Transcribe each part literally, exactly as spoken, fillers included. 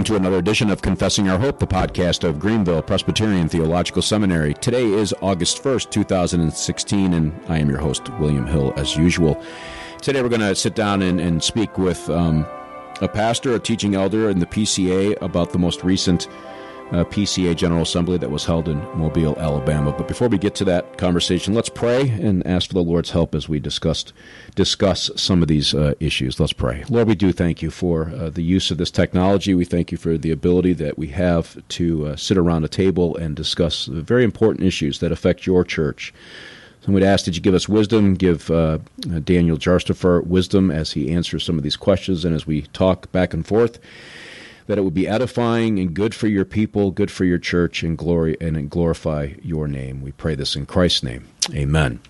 to another edition of Confessing Our Hope, the podcast of Greenville Presbyterian Theological Seminary. Today is August first, two thousand sixteen, and I am your host, William Hill, as usual. Today we're going to sit down and, and speak with um, a pastor, a teaching elder in the P C A about the most recent uh, P C A General Assembly that was held in Mobile, Alabama. But before we get to that conversation, let's pray and ask for the Lord's help as we discussed, discuss some of these uh, issues. Let's pray. Lord, we do thank you for uh, the use of this technology. We thank you for the ability that we have to uh, sit around a table and discuss very important issues that affect your church. So we'd ask that you give us wisdom, give uh, Daniel Jarstifer wisdom as he answers some of these questions and as we talk back and forth, that it would be edifying and good for your people, good for your church, and glory and glorify your name. We pray this in Christ's name. Amen.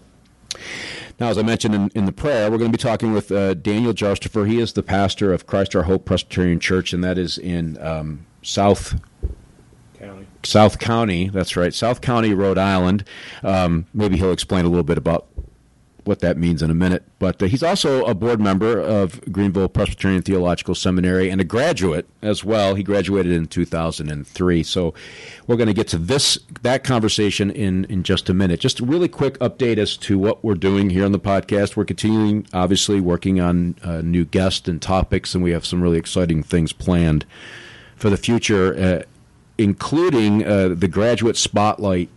Now, as I mentioned in, in the prayer, we're going to be talking with uh, Daniel Jarstifer. He is the pastor of Christ Our Hope Presbyterian Church, and that is in um, South County. South County, that's right, South County, Rhode Island. Um, maybe he'll explain a little bit about what that means in a minute. But uh, he's also a board member of Greenville Presbyterian Theological Seminary and a graduate as well. He graduated in two thousand three. So we're going to get to this that conversation in, in just a minute. Just a really quick update as to what we're doing here on the podcast. We're continuing, obviously, working on uh, new guests and topics, and we have some really exciting things planned for the future, uh, including uh, the Graduate Spotlight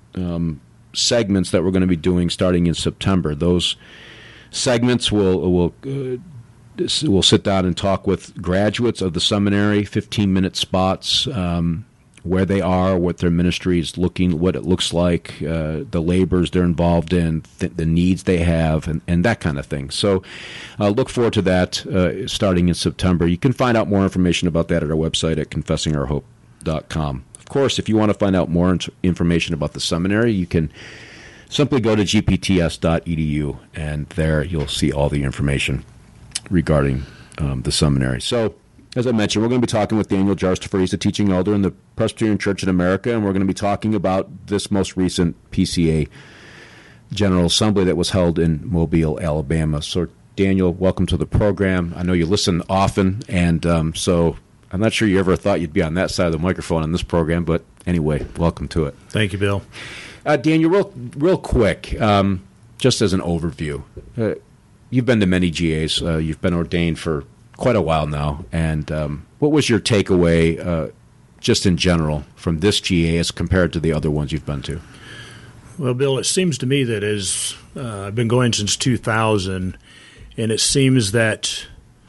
um segments that we're going to be doing starting in September. Those segments will will uh, will sit down and talk with graduates of the seminary, fifteen-minute spots, um, where they are, what their ministry is looking, what it looks like, uh, the labors they're involved in, th- the needs they have, and, and that kind of thing. So uh, look forward to that uh, starting in September. You can find out more information about that at our website at confessing our hope dot com. Of course, if you want to find out more information about the seminary, you can simply go to g p t s dot e d u, and there you'll see all the information regarding um, the seminary. So, as I mentioned, we're going to be talking with Daniel Jarstifer. He's a teaching elder in the Presbyterian Church in America, and we're going to be talking about this most recent P C A General Assembly that was held in Mobile, Alabama. So, Daniel, welcome to the program. I know you listen often, and um, so I'm not sure you ever thought you'd be on that side of the microphone on this program, but anyway, welcome to it. Thank you, Bill. Uh, Daniel, real, real quick, um, just as an overview, uh, you've been to many G As. Uh, you've been ordained for quite a while now, and um, what was your takeaway, uh, just in general, from this G A as compared to the other ones you've been to? Well, Bill, it seems to me that as uh, I've been going since two thousand, and it seems that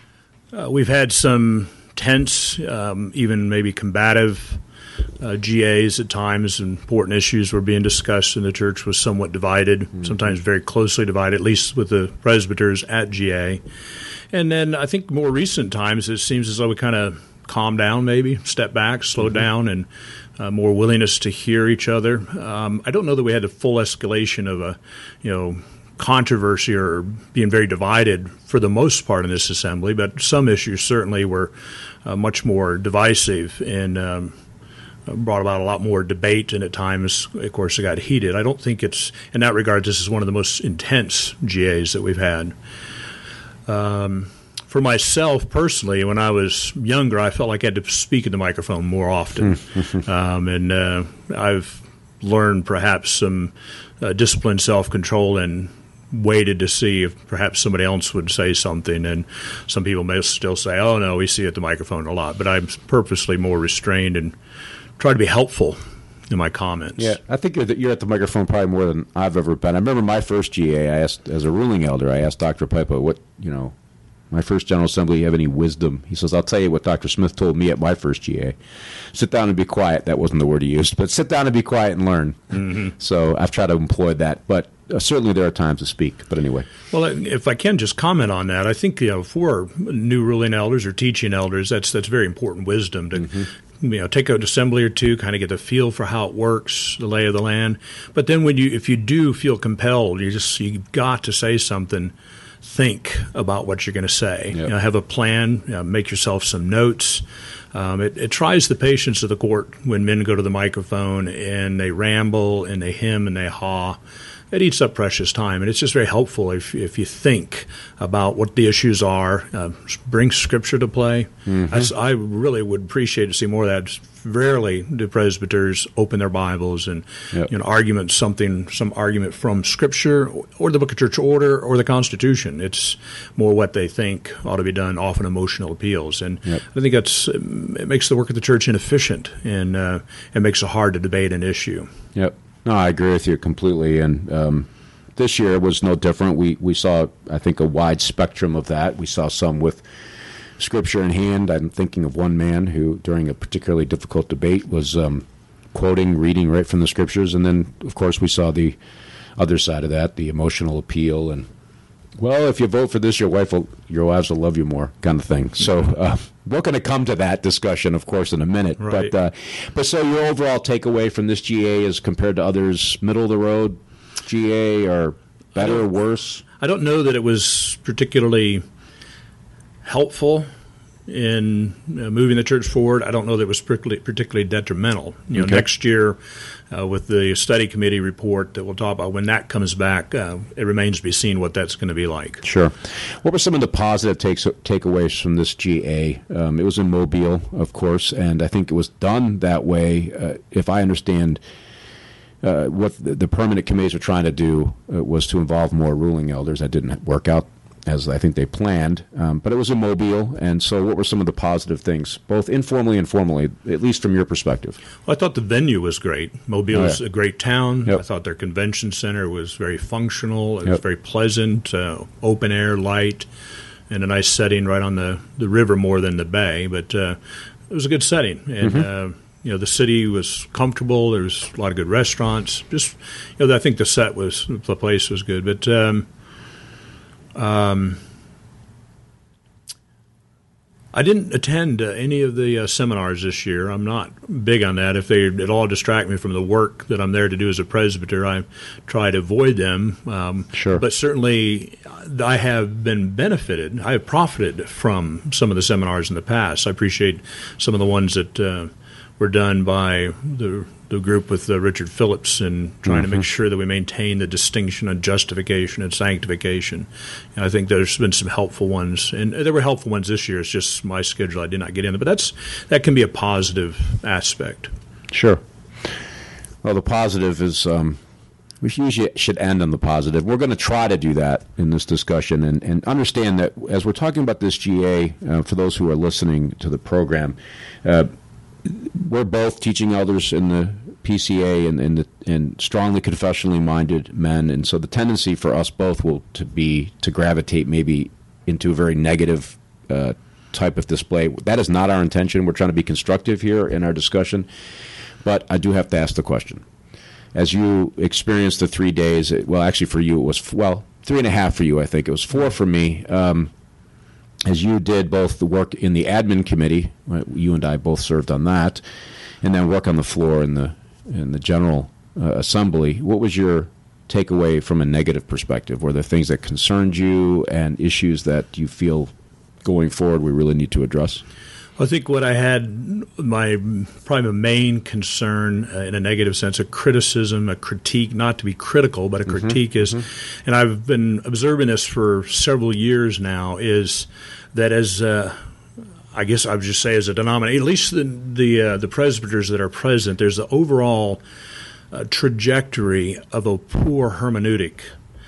uh, we've had some tense, um, even maybe combative uh, G As at times. Important issues were being discussed, and the church was somewhat divided, mm-hmm. sometimes very closely divided, at least with the presbyters at G A. And then I think more recent times it seems as though we kind of calmed down, maybe, step back, slow mm-hmm. down, and uh, more willingness to hear each other. Um, I don't know that we had the full escalation of a, you know, controversy or being very divided for the most part in this assembly, but some issues certainly were uh, much more divisive and um, brought about a lot more debate, and at times, of course, it got heated. I don't think it's, in that regard, this is one of the most intense G As that we've had. Um, for myself, personally, when I was younger, I felt like I had to speak in the microphone more often, um, and uh, I've learned perhaps some uh, discipline, self-control, and waited to see if perhaps somebody else would say something, and some people may still say, oh, no, we see it at the microphone a lot, but I'm purposely more restrained and try to be helpful in my comments. Yeah, I think you're, you're at the microphone probably more than I've ever been. I remember my first G A, I asked, as a ruling elder, I asked Doctor Pipa, what, you know, my first General Assembly, you have any wisdom? He says, I'll tell you what Doctor Smith told me at my first G A. Sit down and be quiet. That wasn't the word he used, but sit down and be quiet and learn. Mm-hmm. So I've tried to employ that, but uh, certainly there are times to speak. But anyway. Well, if I can just comment on that, I think, you know, for new ruling elders or teaching elders, that's that's very important wisdom to mm-hmm. you know, take an assembly or two, kind of get a feel for how it works, the lay of the land. But then when you, if you do feel compelled, you just you've got to say something. Think about what you're going to say. Yep. You know, have a plan. You know, make yourself some notes. Um, it, it tries the patience of the court when men go to the microphone and they ramble and they hem and they haw. it eats up precious time, and it's just very helpful if if you think about what the issues are. Uh, bring Scripture to play. Mm-hmm. That's, I really would appreciate to see more of that. Rarely do presbyters open their Bibles and yep. you know argument something, some argument from Scripture or the Book of Church Order or the Constitution. It's more what they think ought to be done, often emotional appeals, and yep. I think that's it makes the work of the church inefficient, and uh, it makes it hard to debate an issue. Yep. No, I agree with you completely, and um, this year was no different. We we saw, I think, a wide spectrum of that. We saw some with Scripture in hand. I'm thinking of one man who, during a particularly difficult debate, was um, quoting, reading right from the Scriptures, and then, of course, we saw the other side of that, the emotional appeal, and, well, if you vote for this, your wife will, your wives will love you more, kind of thing. So uh, we're going to come to that discussion, of course, in a minute. Right. But uh, but so your overall takeaway from this G A as compared to others, middle of the road G A, or better or worse? I don't know that it was particularly helpful in uh, moving the church forward. I don't know that it was particularly, particularly detrimental. You know, okay. Next year, uh, with the study committee report that we'll talk about, when that comes back, uh, it remains to be seen what that's going to be like. Sure. What were some of the positive takes, takeaways from this G A? Um, it was in Mobile, of course, and I think it was done that way, uh, if I understand uh, what the, the permanent committees were trying to do uh, was to involve more ruling elders. That didn't work out as I think they planned, um, but it was in Mobile, and so what were some of the positive things, both informally and formally, at least from your perspective? Well, I thought the venue was great. Mobile oh, yeah. is a great town. Yep. I thought their convention center was very functional. It yep. was very pleasant, uh, open air, light, and a nice setting right on the, the river more than the bay, but uh, it was a good setting, and mm-hmm. uh, you know, the city was comfortable. There was a lot of good restaurants. Just, you know, I think the set was, the place was good, but um, Um, I didn't attend uh, any of the uh, seminars this year. I'm not big on that. If they at all distract me from the work that I'm there to do as a presbyter, I try to avoid them. Um, sure. But certainly I have been benefited. I have profited from some of the seminars in the past. I appreciate some of the ones that uh, were done by the the group with uh, Richard Phillips and trying mm-hmm. to make sure that we maintain the distinction on justification and sanctification. And I think there's been some helpful ones, and there were helpful ones this year. It's just my schedule; I did not get in there. But that's that can be a positive aspect. Sure. Well, the positive is um, we usually should end on the positive. We're going to try to do that in this discussion, and, and understand that as we're talking about this G A, uh, for those who are listening to the program, uh, we're both teaching elders in the P C A and, and, the, and strongly confessionally minded men, and so the tendency for us both will to be to gravitate maybe into a very negative uh, type of display. That is not our intention. We're trying to be constructive here in our discussion, but I do have to ask the question. As you experienced the three days, well, actually for you it was, well, three and a half for you, I think. It was four for me. Um, as you did both the work in the admin committee, you and I both served on that, and then work on the floor in the in the general uh, assembly. What was your takeaway from a negative perspective? Were there things that concerned you and issues that you feel going forward we really need to address? I think what I had, my probably my main concern uh, in a negative sense, a criticism, a critique, not to be critical, but a critique mm-hmm, is, mm-hmm. and I've been observing this for several years now, is that as, uh, I guess I would just say as a denominator, at least the the, uh, the presbyters that are present, there's the overall uh, trajectory of a poor hermeneutic.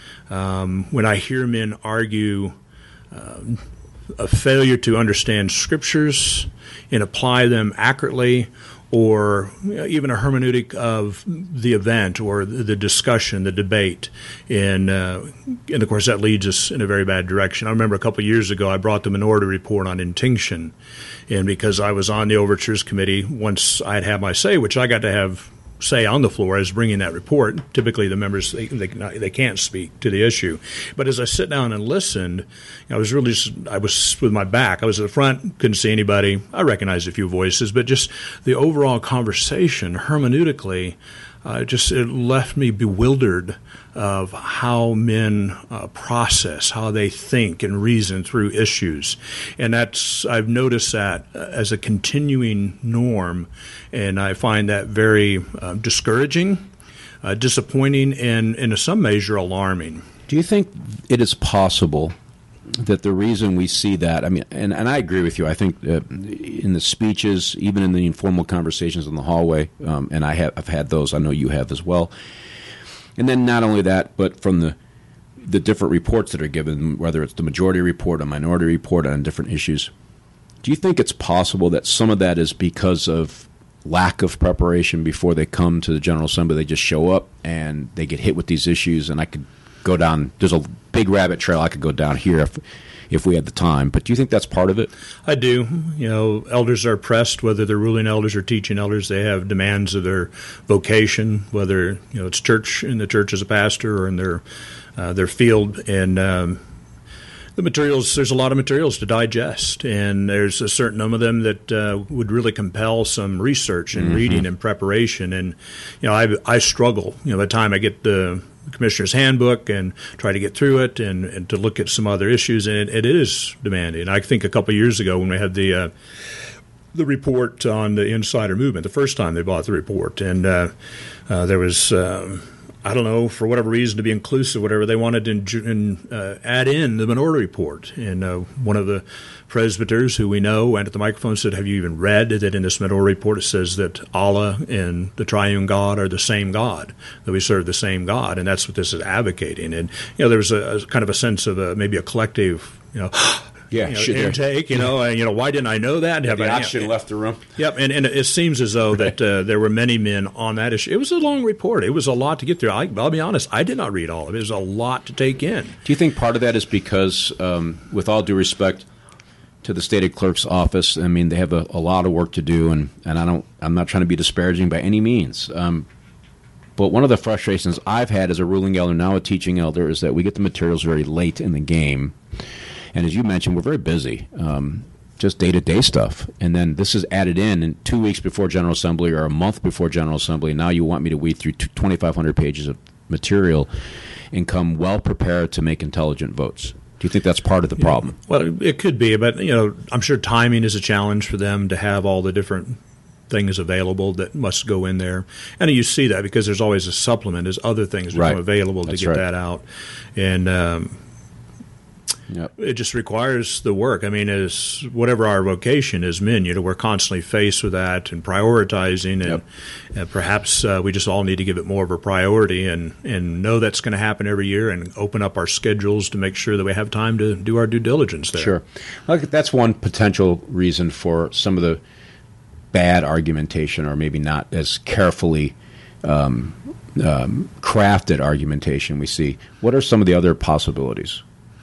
Um, when I hear men argue um, a failure to understand scriptures and apply them accurately, or even a hermeneutic of the event or the discussion, the debate. And, uh, and of course, that leads us in a very bad direction. I remember a couple of years ago, I brought the minority report on intinction. And because I was on the Overtures Committee, once I had had my say, which I got to have say on the floor as bringing that report. Typically, the members they they, they can't speak to the issue. But as I sit down and listened, I was really just, I was with my back. I was at the front, couldn't see anybody. I recognized a few voices, but just the overall conversation hermeneutically, uh, just it left me bewildered of how men uh, process, how they think and reason through issues. And that's, I've noticed that as a continuing norm, and I find that very uh, discouraging. uh, disappointing and, in some measure, alarming. Do you think it is possible that the reason we see that, I mean, and, and I agree with you, I think uh, in the speeches, even in the informal conversations in the hallway, um, and I have I've had those, I know you have as well, and then not only that, but from the the different reports that are given, whether it's the majority report, a minority report on different issues, do you think it's possible that some of that is because of lack of preparation before they come to the General Assembly? They just show up and they get hit with these issues, and I could go down, there's a big rabbit trail I could go down here if if we had the time. But do you think that's part of it? I do. You know, elders are pressed, whether they're ruling elders or teaching elders. They have demands of their vocation, whether you know it's church in the church as a pastor or in their uh, their field. And um, the materials, there's a lot of materials to digest, and there's a certain number of them that uh, would really compel some research and mm-hmm. reading and preparation. And you know, I I struggle. You know, by the time I get the Commissioner's Handbook and try to get through it and, and to look at some other issues, and it, it is demanding. I think a couple of years ago when we had the uh, the report on the insider movement, the first time they bought the report, and uh, uh, there was, um, I don't know, for whatever reason, to be inclusive, whatever, they wanted to in, in, uh, add in the minority report. And uh, one of the presbyters who we know went at the microphone and said, have you even read that in this minority report it says that Allah and the triune God are the same God, that we serve the same God, and that's what this is advocating. And you know, there was a, a kind of a sense of a, maybe a collective, you know, yeah, you know, intake, you know, and you know, why didn't I know that? Have the oxygen you know, left the room. Yep, and, and it seems as though that uh, there were many men on that issue. It was a long report. It was a lot to get through. I, I'll be honest, I did not read all of it. It was a lot to take in. Do you think part of that is because, um, with all due respect to the stated clerk's office, I mean, they have a, a lot of work to do, and, and I don't, I'm not trying to be disparaging by any means. Um, but one of the frustrations I've had as a ruling elder, now a teaching elder, is that we get the materials very late in the game. And as you mentioned, we're very busy, um, just day-to-day stuff. And then this is added in, in two weeks before General Assembly or a month before General Assembly. Now you want me to weed through twenty-five hundred pages of material and come well-prepared to make intelligent votes. Do you think that's part of the problem? Yeah. Well, it could be, but you know, I'm sure timing is a challenge for them to have all the different things available that must go in there. And you see that because there's always a supplement, there's other things that right. are available that's to get right. that out. And um, yep. it just requires the work. I mean, as whatever our vocation is, men, you know, we're constantly faced with that and prioritizing, and, yep. and perhaps uh, we just all need to give it more of a priority and, and know that's going to happen every year, and open up our schedules to make sure that we have time to do our due diligence there. Sure. Well, that's one potential reason for some of the bad argumentation, or maybe not as carefully um, um, crafted argumentation we see. What are some of the other possibilities?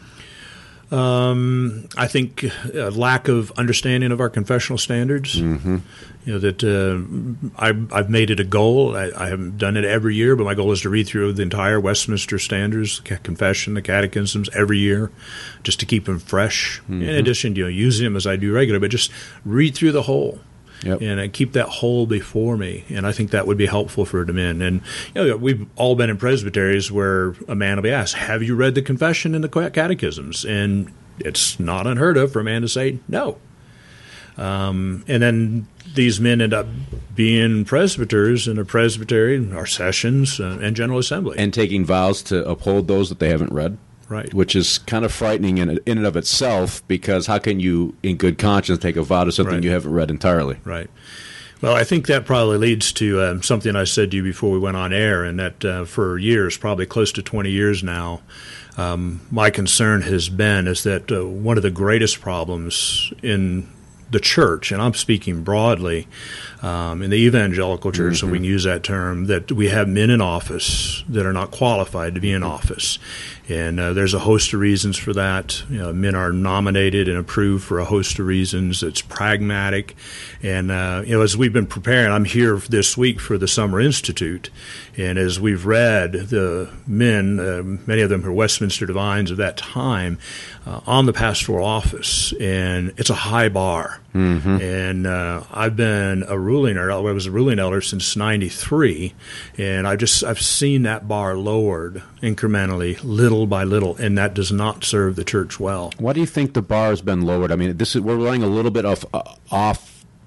Um, I think a lack of understanding of our confessional standards. Mm-hmm. You know, that uh, I've, I've made it a goal. I, I haven't done it every year, but my goal is to read through the entire Westminster Standards, the Confession, the Catechisms every year, just to keep them fresh. Mm-hmm. In addition to you know, using them as I do regularly, but just read through the whole. Yep. And I keep that whole before me, and I think that would be helpful for the men. And you know, we've all been in presbyteries where a man will be asked, have you read the Confession and the Catechisms? And it's not unheard of for a man to say no. Um, and then these men end up being presbyters in a presbytery, our sessions, uh, and General Assembly. And taking vows to uphold those that they haven't read. Right. Which is kind of frightening in, in and of itself, because how can you, in good conscience, take a vow to something right. you haven't read entirely? Right. Well, I think that probably leads to um, something I said to you before we went on air, and that uh, for years, probably close to twenty years now, um, my concern has been is that uh, one of the greatest problems in the church, and I'm speaking broadly, um, in the evangelical church, mm-hmm. so we can use that term, that we have men in office that are not qualified to be in office. And uh, there's a host of reasons for that. You know, men are nominated and approved for a host of reasons. It's pragmatic. And, uh, you know, as we've been preparing, I'm here this week for the Summer Institute. And as we've read the men, uh, many of them are Westminster divines of that time, uh, on the pastoral office. And it's a high bar. Mm-hmm. And uh, I've been a ruling elder. I was a ruling elder since ninety-three. And I just, I've seen that bar lowered incrementally, little by little, and that does not serve the church well. Why do you think the bar has been lowered? I mean, this is we're running a little bit off uh, off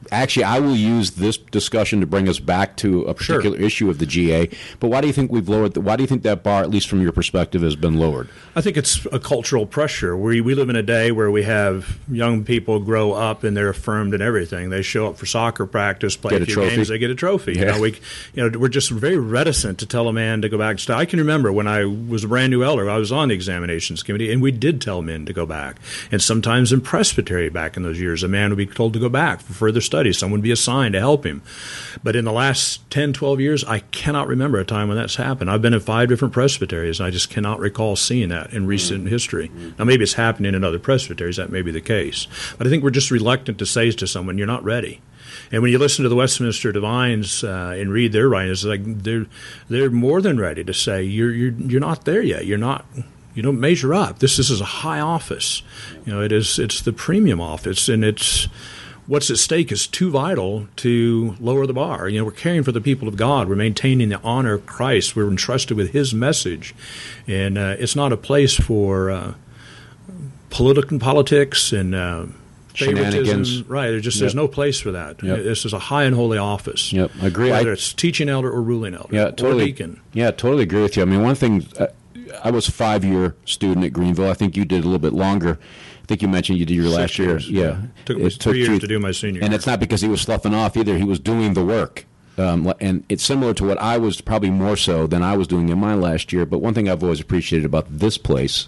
actually, I will use this discussion to bring us back to a particular sure. issue of the G A. But why do you think we've lowered? The, why do you think that bar, at least from your perspective, has been lowered? I think it's a cultural pressure. We we live in a day where we have young people grow up and they're affirmed in everything. They show up for soccer practice, play get a few trophy. games, they get a trophy. Yeah. You know, we you know we're just very reticent to tell a man to go back. I can remember when I was a brand new elder, I was on the examinations committee, and we did tell men to go back. And sometimes in presbytery back in those years, a man would be told to go back for further studies. Someone would be assigned to help him. But in the last ten, twelve years, I cannot remember a time when that's happened. I've been in five different presbyteries, and I just cannot recall seeing that in recent mm-hmm. history. Now, maybe it's happening in other presbyteries. That may be the case. But I think we're just reluctant to say to someone, you're not ready. And when you listen to the Westminster Divines uh, and read their writings, it's like they're they're more than ready to say you're you're you're not there yet. You're not. You don't measure up. This, this is a high office. You know, it is. It's the premium office, and it's what's at stake is too vital to lower the bar. You know, we're caring for the people of God. We're maintaining the honor of Christ. We're entrusted with His message, and uh, it's not a place for uh, political politics and uh, favoritism. Right? There's just yep. there's no place for that. Yep. This is a high and holy office. Yep, I agree. Whether I, it's teaching elder or ruling elder, yeah, totally. or deacon. Yeah, totally agree with you. I mean, one thing. Uh, I was a five-year student at Greenville. I think you did a little bit longer. I think you mentioned you did your Six last years, year. Yeah. yeah. It took me it three took years you, to do my senior And year. it's not because he was sloughing off either. He was doing the work. Um, and it's similar to what I was, probably more so than I was doing in my last year. But one thing I've always appreciated about this place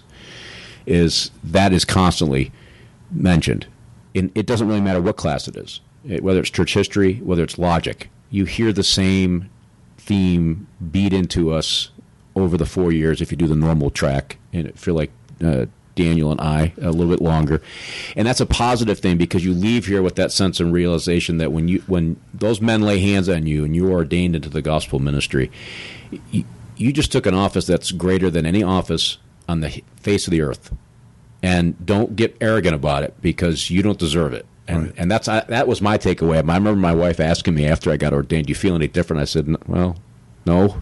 is that is constantly mentioned. And it doesn't really matter what class it is, it, whether it's church history, whether it's logic. You hear the same theme beat into us over the four years if you do the normal track, and I feel like uh, Daniel and I a little bit longer, and that's a positive thing because you leave here with that sense and realization that when you when those men lay hands on you and you are ordained into the gospel ministry, you, you just took an office that's greater than any office on the face of the earth, and don't get arrogant about it because you don't deserve it. And right. and that's I, that was my takeaway. I remember my wife asking me after I got ordained, "Do you feel any different?" I said, "Well, no."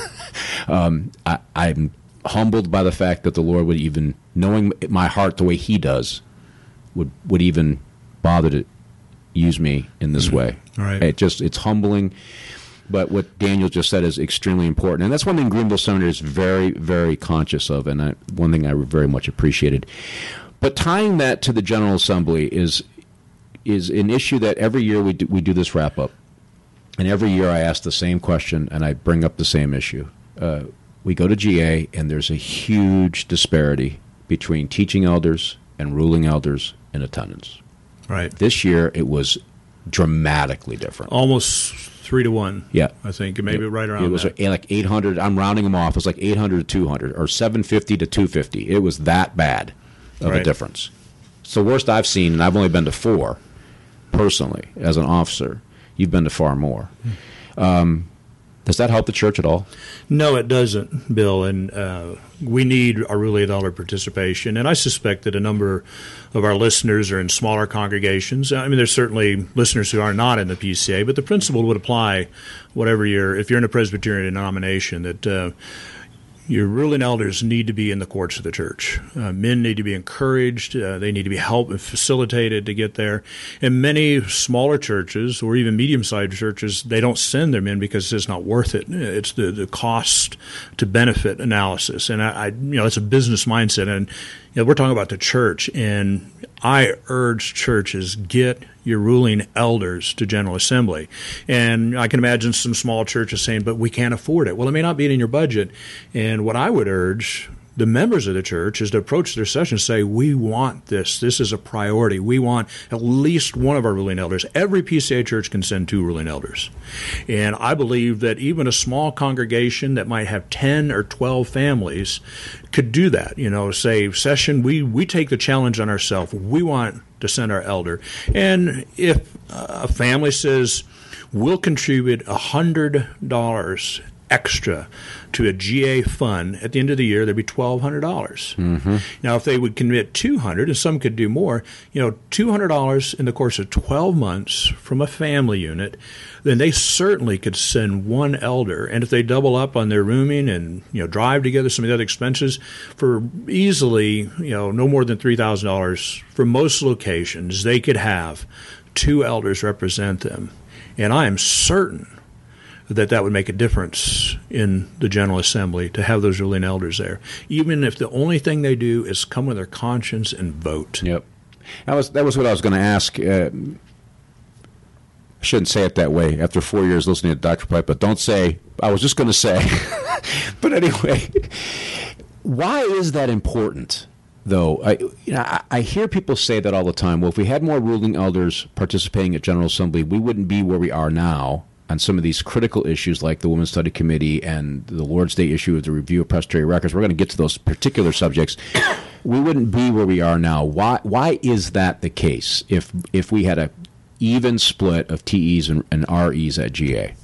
Um, I, I'm humbled by the fact that the Lord would even, knowing my heart the way He does, would would even bother to use me in this mm-hmm. way. All right. It just it's humbling. But what Daniel just said is extremely important, and that's one thing Greenville Seminary is very, very conscious of, and I, one thing I very much appreciated. But tying that to the General Assembly is is an issue that every year we do, we do this wrap up, and every year I ask the same question and I bring up the same issue. Uh, we go to G A, and there's a huge disparity between teaching elders and ruling elders in attendance. Right. This year, it was dramatically different. Almost three to one. Yeah. I think, maybe it, right around It was that. like eight hundred. I'm rounding them off. It was like eight hundred to two hundred, or seven fifty to two fifty. It was that bad of right. a difference. It's the worst I've seen, and I've only been to four, personally, as an officer. You've been to far more. Um Does that help the church at all? No, it doesn't, Bill. And uh, we need our ruling elder participation. And I suspect that a number of our listeners are in smaller congregations. I mean, there's certainly listeners who are not in the P C A, but the principle would apply whatever you're, if you're in a Presbyterian denomination, that uh, your ruling elders need to be in the courts of the church. Uh, men need to be encouraged. Uh, they need to be helped and facilitated to get there. In many smaller churches or even medium-sized churches, they don't send their men because it's not worth it. It's the, the cost to benefit analysis. And, I, I you know, it's a business mindset. And you know, we're talking about the church. And I urge churches, get your ruling elders to General Assembly. And I can imagine some small churches saying, but we can't afford it. Well, it may not be in your budget. And what I would urge the members of the church is to approach their session and say, we want this. This is a priority. We want at least one of our ruling elders. Every P C A church can send two ruling elders. And I believe that even a small congregation that might have ten or twelve families could do that. You know, say, session, we, we take the challenge on ourselves. We want to send our elder. And if a family says, we'll contribute one hundred dollars extra to a G A fund at the end of the year, there'd be twelve hundred dollars. Mm-hmm. Now, if they would commit two hundred dollars, and some could do more, you know, two hundred dollars in the course of twelve months from a family unit, then they certainly could send one elder. And if they double up on their rooming and, you know, drive together some of the other expenses for easily, you know, no more than three thousand dollars for most locations, they could have two elders represent them. And I am certain that that would make a difference in the General Assembly to have those ruling elders there, even if the only thing they do is come with their conscience and vote. Yep. That was, that was what I was going to ask. Uh, I shouldn't say it that way after four years listening to Doctor Pipe, but don't say, I was just going to say. But anyway, why is that important, though? I, you know, I, I hear people say that all the time. Well, if we had more ruling elders participating at General Assembly, we wouldn't be where we are now on some of these critical issues like the Women's Study Committee and the Lord's Day issue of the review of Presbyterian records. We're going to get to those particular subjects. We wouldn't be where we are now. Why Why is that the case if if we had a even split of T Es and, and R Es at G A?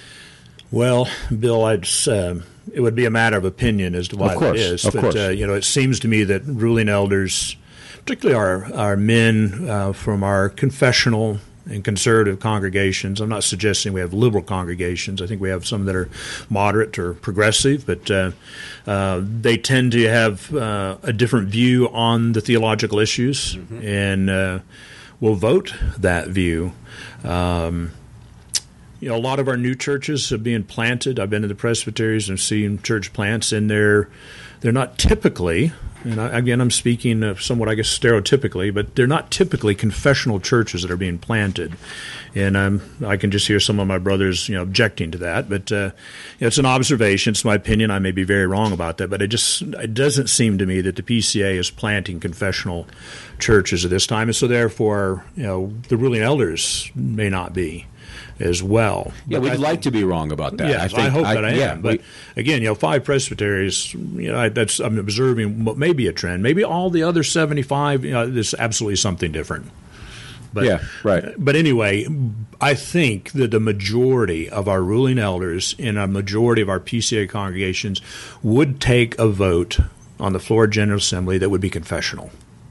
Well, Bill, I'd uh, it would be a matter of opinion as to why of course, that is. Of but course. Uh, you know, it seems to me that ruling elders, particularly our our men uh, from our confessional and conservative congregations. I'm not suggesting we have liberal congregations. I think we have some that are moderate or progressive, but uh, uh, they tend to have uh, a different view on the theological issues, mm-hmm. and uh, will vote that view. Um, you know, a lot of our new churches are being planted. I've been to the presbyteries and seen church plants in there. They're not typically, and I, again, I'm speaking of somewhat, I guess, stereotypically, but they're not typically confessional churches that are being planted. And um, I can just hear some of my brothers, you know, objecting to that. But uh, you know, it's an observation. It's my opinion. I may be very wrong about that. But it just it doesn't seem to me that the P C A is planting confessional churches at this time. And so, therefore, you know, the ruling elders may not be as well. Yeah, but we'd I like think, to be wrong about that. Yes, I, think, I hope I, that I yeah, am. But we, again, you know, five presbyteries, you know, I, that's I'm observing what may be a trend. Maybe all the other seventy-five, you know, there's absolutely something different. But, yeah, right. But anyway, I think that the majority of our ruling elders in a majority of our P C A congregations would take a vote on the floor of General Assembly that would be confessional.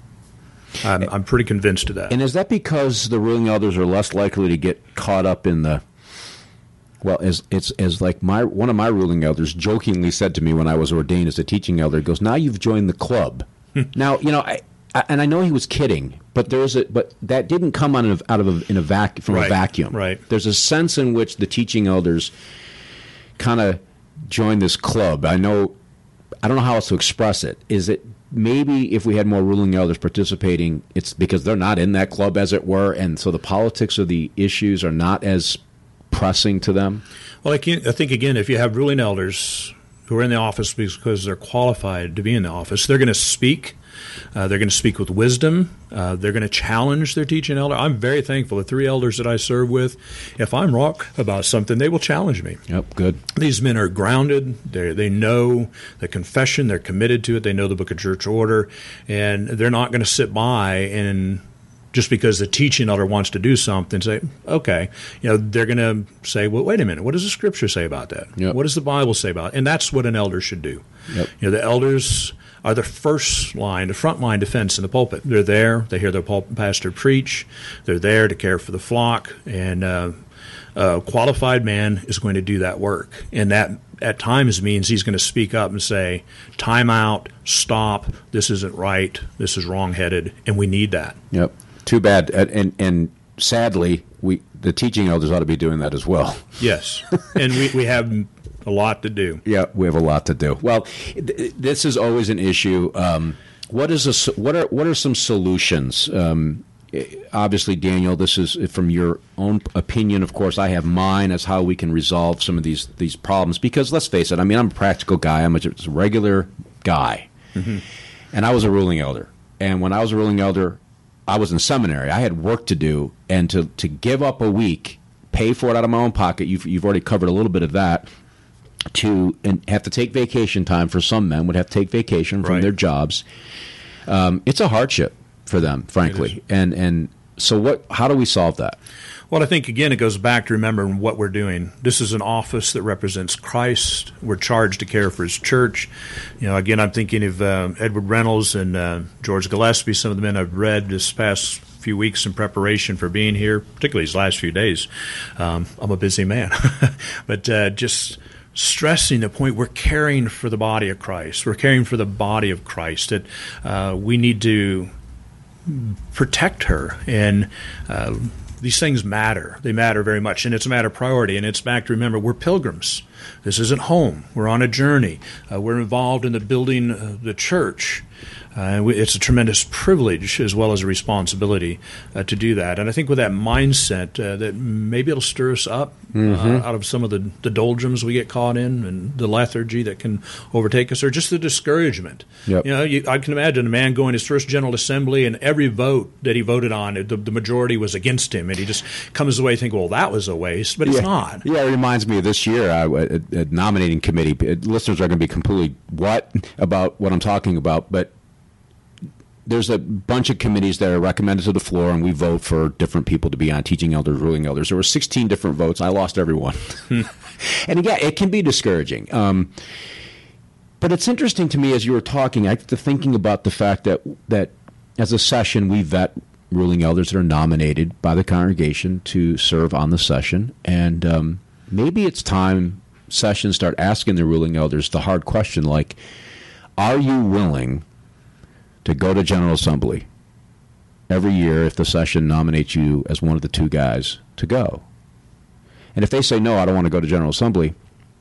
I'm, I'm pretty convinced of that. And is that because the ruling elders are less likely to get caught up in the, well, as it's as like my one of my ruling elders jokingly said to me when I was ordained as a teaching elder, he goes, "Now you've joined the club." Now, you know, I, I and I know he was kidding, but there's a but that didn't come on out of a, in a vac from right, a vacuum. Right. There's a sense in which the teaching elders kind of join this club. I know, I don't know how else to express it. Is it maybe if we had more ruling elders participating, it's because they're not in that club, as it were, and so the politics of the issues are not as pressing to them? Well, I, can't, I think, again, if you have ruling elders who are in the office because they're qualified to be in the office, they're going to speak. Uh, they're going to speak with wisdom. Uh, they're going to challenge their teaching elder. I'm very thankful. The three elders that I serve with, if I'm wrong about something, they will challenge me. Yep, good. These men are grounded. They they know the confession. They're committed to it. They know the book of church order. And they're not going to sit by and just because the teaching elder wants to do something, say, okay, you know, they're going to say, well, wait a minute, what does the Scripture say about that? Yep. What does the Bible say about it? And that's what an elder should do. Yep. You know, the elders are the first line, the front line defense in the pulpit. They're there. They hear their pulpit pastor preach. They're there to care for the flock. And uh, a qualified man is going to do that work. And that at times means he's going to speak up and say, time out, stop, this isn't right, this is wrong-headed, and we need that. Yep. Too bad. And, and, and sadly, we the teaching elders ought to be doing that as well. Yes. And we, we have a lot to do. Yeah, we have a lot to do. Well, th- this is always an issue. Um, what is a, what are what are some solutions? Um, obviously, Daniel, this is from your own opinion. Of course, I have mine as how we can resolve some of these these problems. Because let's face it, I mean, I'm a practical guy. I'm a just a regular guy, mm-hmm. and I was a ruling elder. And when I was a ruling elder, I was in seminary. I had work to do, and to to give up a week, pay for it out of my own pocket. You've you've already covered a little bit of that. To and have to take vacation time for some men would have to take vacation from right. their jobs. Um, it's a hardship for them, frankly. And and so what? How do we solve that? Well, I think, again, it goes back to remembering what we're doing. This is an office that represents Christ. We're charged to care for his church. You know, again, I'm thinking of uh, Edward Reynolds and uh, George Gillespie, some of the men I've read this past few weeks in preparation for being here, particularly these last few days. Um, I'm a busy man. but uh, just stressing the point, we're caring for the body of Christ. We're caring for the body of Christ, that uh, we need to protect her and uh, these things matter. They matter very much, and it's a matter of priority. And it's back to remember, we're pilgrims. This isn't home. We're on a journey. Uh, we're involved in the building of the church. Uh, it's a tremendous privilege as well as a responsibility uh, to do that. And I think with that mindset, uh, that maybe it'll stir us up mm-hmm. uh, out of some of the, the doldrums we get caught in and the lethargy that can overtake us, or just the discouragement. Yep. You know, you, I can imagine a man going to his first General Assembly, and every vote that he voted on, the, the majority was against him, and he just comes away thinking, well, that was a waste, but yeah. it's not. Yeah, it reminds me of this year, uh, a, a nominating committee. Listeners are going to be completely what about what I'm talking about, but there's a bunch of committees that are recommended to the floor, and we vote for different people to be on, teaching elders, ruling elders. There were sixteen different votes. I lost every one. And again, it can be discouraging. Um, but it's interesting to me as you were talking, I to thinking about the fact that that as a session we vet ruling elders that are nominated by the congregation to serve on the session. And um, maybe it's time sessions start asking the ruling elders the hard question like, are you willing to go to General Assembly every year if the session nominates you as one of the two guys to go? And if they say, no, I don't want to go to General Assembly,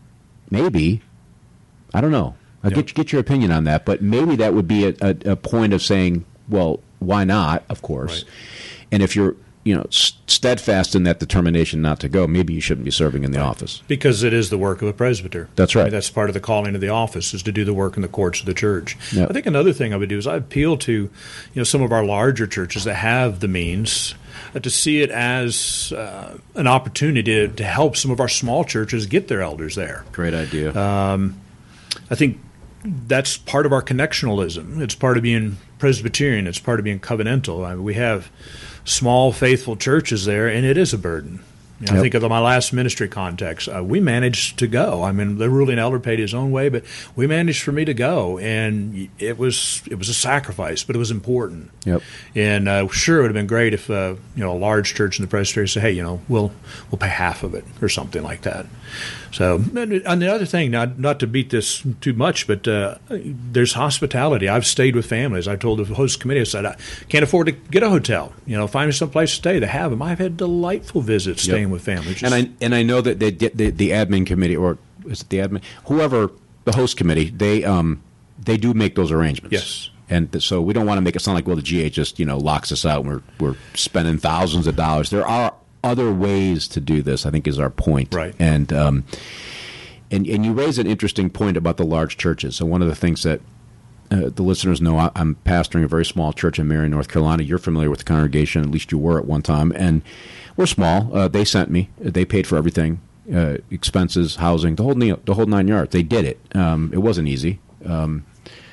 maybe, I don't know. I'll yep. get, get your opinion on that, but maybe that would be a, a, a point of saying, well, why not, of course. Right. And if you're you know, steadfast in that determination not to go, maybe you shouldn't be serving in the right. office. Because it is the work of a presbyter. That's right. I mean, that's part of the calling of the office, is to do the work in the courts of the church. Yep. I think another thing I would do is I appeal to, you know, some of our larger churches that have the means uh, to see it as uh, an opportunity to, to help some of our small churches get their elders there. Great idea. Um, I think that's part of our connectionalism. It's part of being Presbyterian. It's part of being covenantal. I mean, we have small, faithful churches there, and it is a burden. You know, yep. I think of my last ministry context. Uh, we managed to go. I mean, the ruling elder paid his own way, but we managed for me to go, and it was it was a sacrifice, but it was important. Yep. And uh, sure, it would have been great if uh, you know a large church in the presbytery said, "Hey, you know, we'll we'll pay half of it," or something like that. So, and the other thing, not not to beat this too much, but uh, there's hospitality. I've stayed with families. I told the host committee, I said, I can't afford to get a hotel. You know, find me some place to stay. They have them. I've had delightful visits staying yep. with families. Just, and I and I know that they did, the, the admin committee, or is it the admin, whoever the host committee, they um they do make those arrangements. Yes. And so we don't want to make it sound like, well, the G A just you know locks us out and we're we're spending thousands of dollars. There are other ways to do this, I think, is our point. Right. And um, and and you raise an interesting point about the large churches. So one of the things that uh, the listeners know, I, I'm pastoring a very small church in Marion, North Carolina. You're familiar with the congregation, at least you were at one time. And we're small. Uh, they sent me. They paid for everything, uh, expenses, housing, the whole the whole nine yards. They did it. Um, it wasn't easy. Um,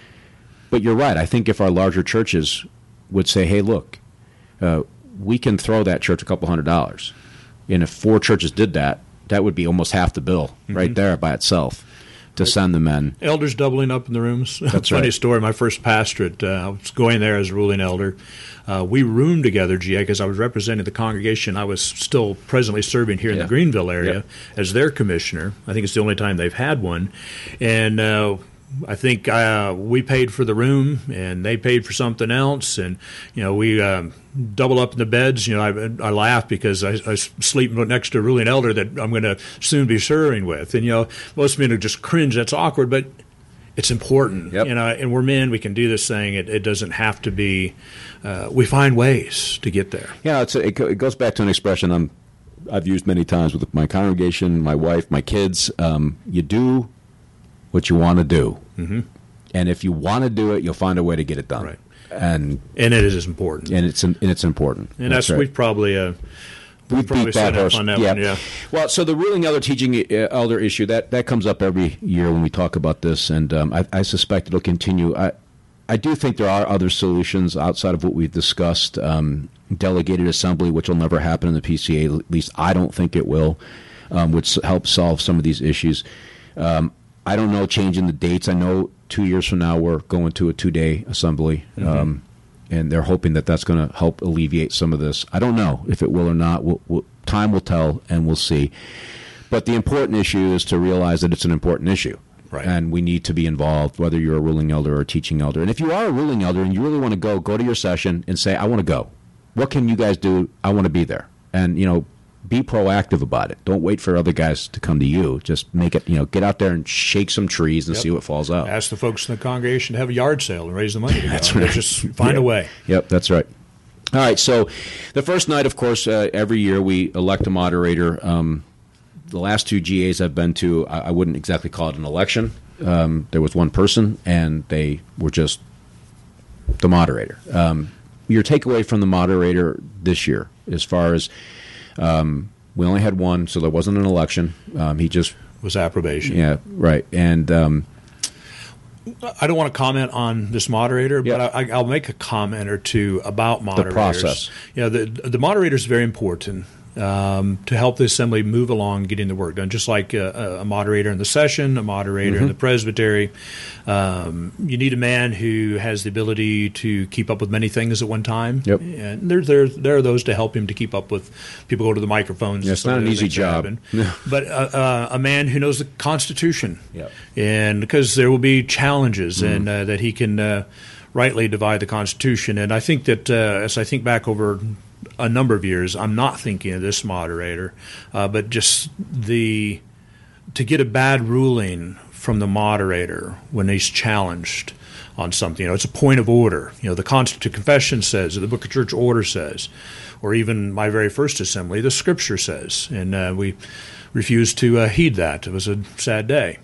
but you're right. I think if our larger churches would say, hey, look, uh, we can throw that church a couple hundred dollars. And if four churches did that, that would be almost half the bill mm-hmm. right there by itself to send the men. Elders doubling up in the rooms. That's Funny right. story. My first pastorate, uh, I was going there as a ruling elder. Uh, we roomed together, G A, because I was representing the congregation. I was still presently serving here in yeah. the Greenville area yep. as their commissioner. I think it's the only time they've had one. And uh I think uh, we paid for the room, and they paid for something else, and you know we um, double up in the beds. You know, I, I laugh because I, I sleep next to a ruling elder that I'm going to soon be serving with, and you know most men would just cringe. That's awkward, but it's important. Yep. You know, and we're men. We can do this thing. It, it doesn't have to be. Uh, we find ways to get there. Yeah, it's a, it, it goes back to an expression I'm, I've used many times with my congregation, my wife, my kids. Um, you do what you want to do. Mm-hmm. And if you want to do it, you'll find a way to get it done. Right. And and it is important. And it's and it's important. And that's, that's right. we've probably uh, we've probably beat that horse on that yeah. one. Yeah. Well, so the ruling elder teaching uh, elder issue that, that comes up every year when we talk about this, and um, I, I suspect it'll continue. I I do think there are other solutions outside of what we've discussed. Um, delegated assembly, which will never happen in the P C A. At least I don't think it will, um, which help solve some of these issues. Um, I don't know, changing the dates. I know two years from now we're going to a two-day assembly, mm-hmm. um, and they're hoping that that's going to help alleviate some of this. I don't know if it will or not. We'll, we'll, time will tell, and we'll see. But the important issue is to realize that it's an important issue, right. and we need to be involved, whether you're a ruling elder or a teaching elder. And if you are a ruling elder and you really want to go, go to your session and say, I want to go. What can you guys do? I want to be there. and, you know, be proactive about it. Don't wait for other guys to come to you. Just make it, you know, get out there and shake some trees and yep. see what falls out. Ask the folks in the congregation to have a yard sale and raise the money. To That's go. right. Just find yep. a way. Yep, that's right. All right, so the first night, of course, uh, every year we elect a moderator. Um, the last two G As I've been to, I, I wouldn't exactly call it an election. Um, there was one person, and they were just the moderator. Um, your takeaway from the moderator this year, as far as um, we only had one, so there wasn't an election. Um, he just was approbation. Yeah, right, and. Um, I don't want to comment on this moderator, yep. but I, I'll make a comment or two about moderators. The process. You know, the, the moderator is very important um, to help the assembly move along getting the work done, just like a, a moderator in the session, a moderator mm-hmm. in the presbytery. Um, you need a man who has the ability to keep up with many things at one time. Yep. And there, there, there are those to help him to keep up with people go to the microphones. Yeah, it's not an easy job. No. But uh, uh, a man who knows the Constitution. Yep. And because there will be challenges mm-hmm. and uh, that he can uh, rightly divide the Constitution. And I think that uh, as I think back over a number of years, I'm not thinking of this moderator, uh, but just the to get a bad ruling from the moderator when he's challenged on something. You know, it's a point of order. You know, the Constitution Confession says, or the Book of Church Order says, or even my very first assembly, the Scripture says, and uh, we refused to uh, heed that. It was a sad day.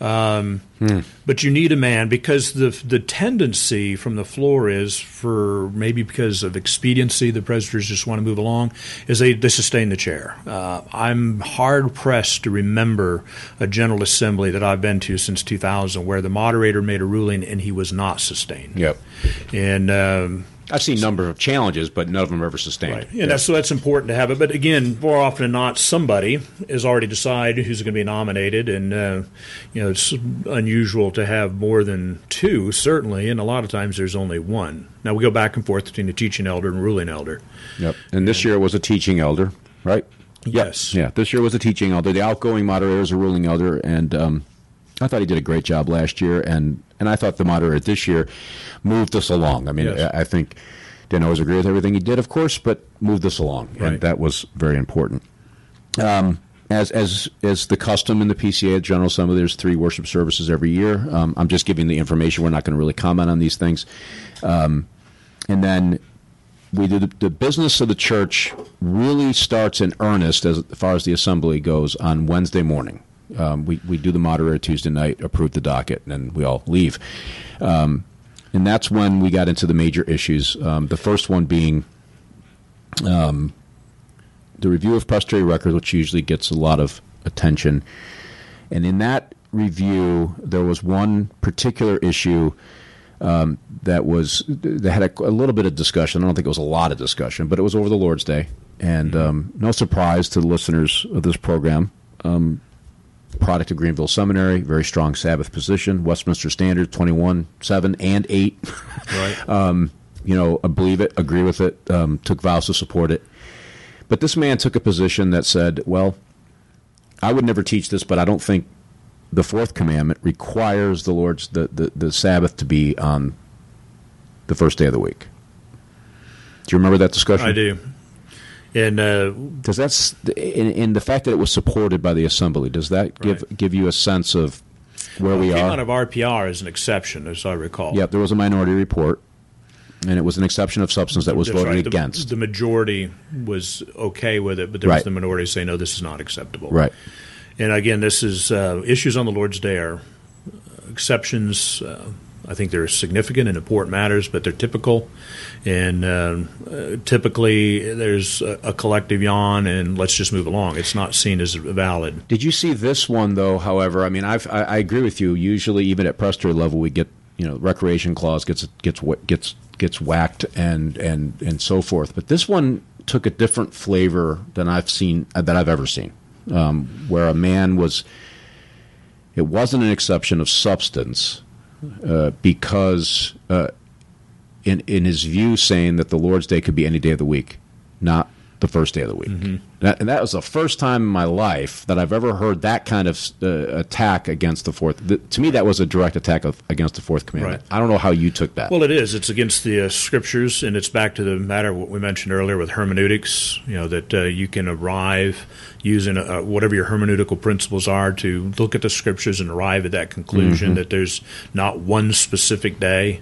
Um, hmm. But you need a man because the the tendency from the floor is for maybe because of expediency, the presbyters just want to move along, is they, they sustain the chair. Uh, I'm hard-pressed to remember a General Assembly that I've been to since two thousand where the moderator made a ruling and he was not sustained. Yep. And um, I've seen a number of challenges, but none of them are ever sustained. Right. And that's, so that's important to have it. But again, more often than not, somebody has already decided who's going to be nominated. And, uh, you know, it's unusual to have more than two, certainly. And a lot of times there's only one. Now, we go back and forth between the teaching elder and ruling elder. Yep. And this year it was a teaching elder, right? Yes. Yep. Yeah, this year was a teaching elder. The outgoing moderator is a ruling elder. And um, I thought he did a great job last year. And, and I thought the moderator this year moved us along. I mean, yes. I, I think didn't always agree with everything he did, of course, but moved us along, right. and that was very important. Um, as as as the custom in the P C A at General Assembly, there's three worship services every year. Um, I'm just giving the information. We're not going to really comment on these things. Um, and then we do the, the business of the church really starts in earnest as far as the assembly goes on Wednesday morning. Um, we we do the moderator Tuesday night, approve the docket, and then we all leave. Um, And that's when we got into the major issues. Um, the first one being um, the review of presbytery records, which usually gets a lot of attention. And in that review, there was one particular issue um, that was that had a, a little bit of discussion. I don't think it was a lot of discussion, but it was over the Lord's Day. And um, no surprise to the listeners of this program. Um, Product of Greenville Seminary, very strong Sabbath position. Westminster Standard, twenty-one, seven, and eight. Right. um, you know, I believe it, agree with it, um, took vows to support it. But this man took a position that said, well, I would never teach this, but I don't think the fourth commandment requires the Lord's, the, the, the Sabbath to be on the first day of the week. Do you remember that discussion? I do. And because uh, that's in, in the fact that it was supported by the assembly, does that give right. give you a sense of where well, we it came are? Out of R P R as an exception, as I recall. Yep, there was a minority report, and it was an exception of substance that was That's voted right. against. The, the majority was okay with it, but there right. was the minority saying, no, this is not acceptable. Right. And again, this is uh, issues on the Lord's Day are exceptions. Uh, I think they're significant and important matters, but they're typical. And uh, uh, typically there's a, a collective yawn and let's just move along. It's not seen as valid. Did you see this one, though, however? I mean, I've, I, I agree with you. Usually, even at presbytery level, we get, you know, recreation clause gets gets gets gets whacked and, and, and so forth. But this one took a different flavor than I've seen, that I've ever seen, um, where a man was, it wasn't an exception of substance, Uh, because uh, in in his view saying that the Lord's Day could be any day of the week, not the first day of the week. Mm-hmm. That, and that was the first time in my life that I've ever heard that kind of uh, attack against the fourth. The, to me, that was a direct attack of, against the fourth commandment. Right. I don't know how you took that. Well, it is. It's against the uh, scriptures, and it's back to the matter of what we mentioned earlier with hermeneutics, you know, that uh, you can arrive using uh, whatever your hermeneutical principles are to look at the scriptures and arrive at that conclusion, mm-hmm. that there's not one specific day.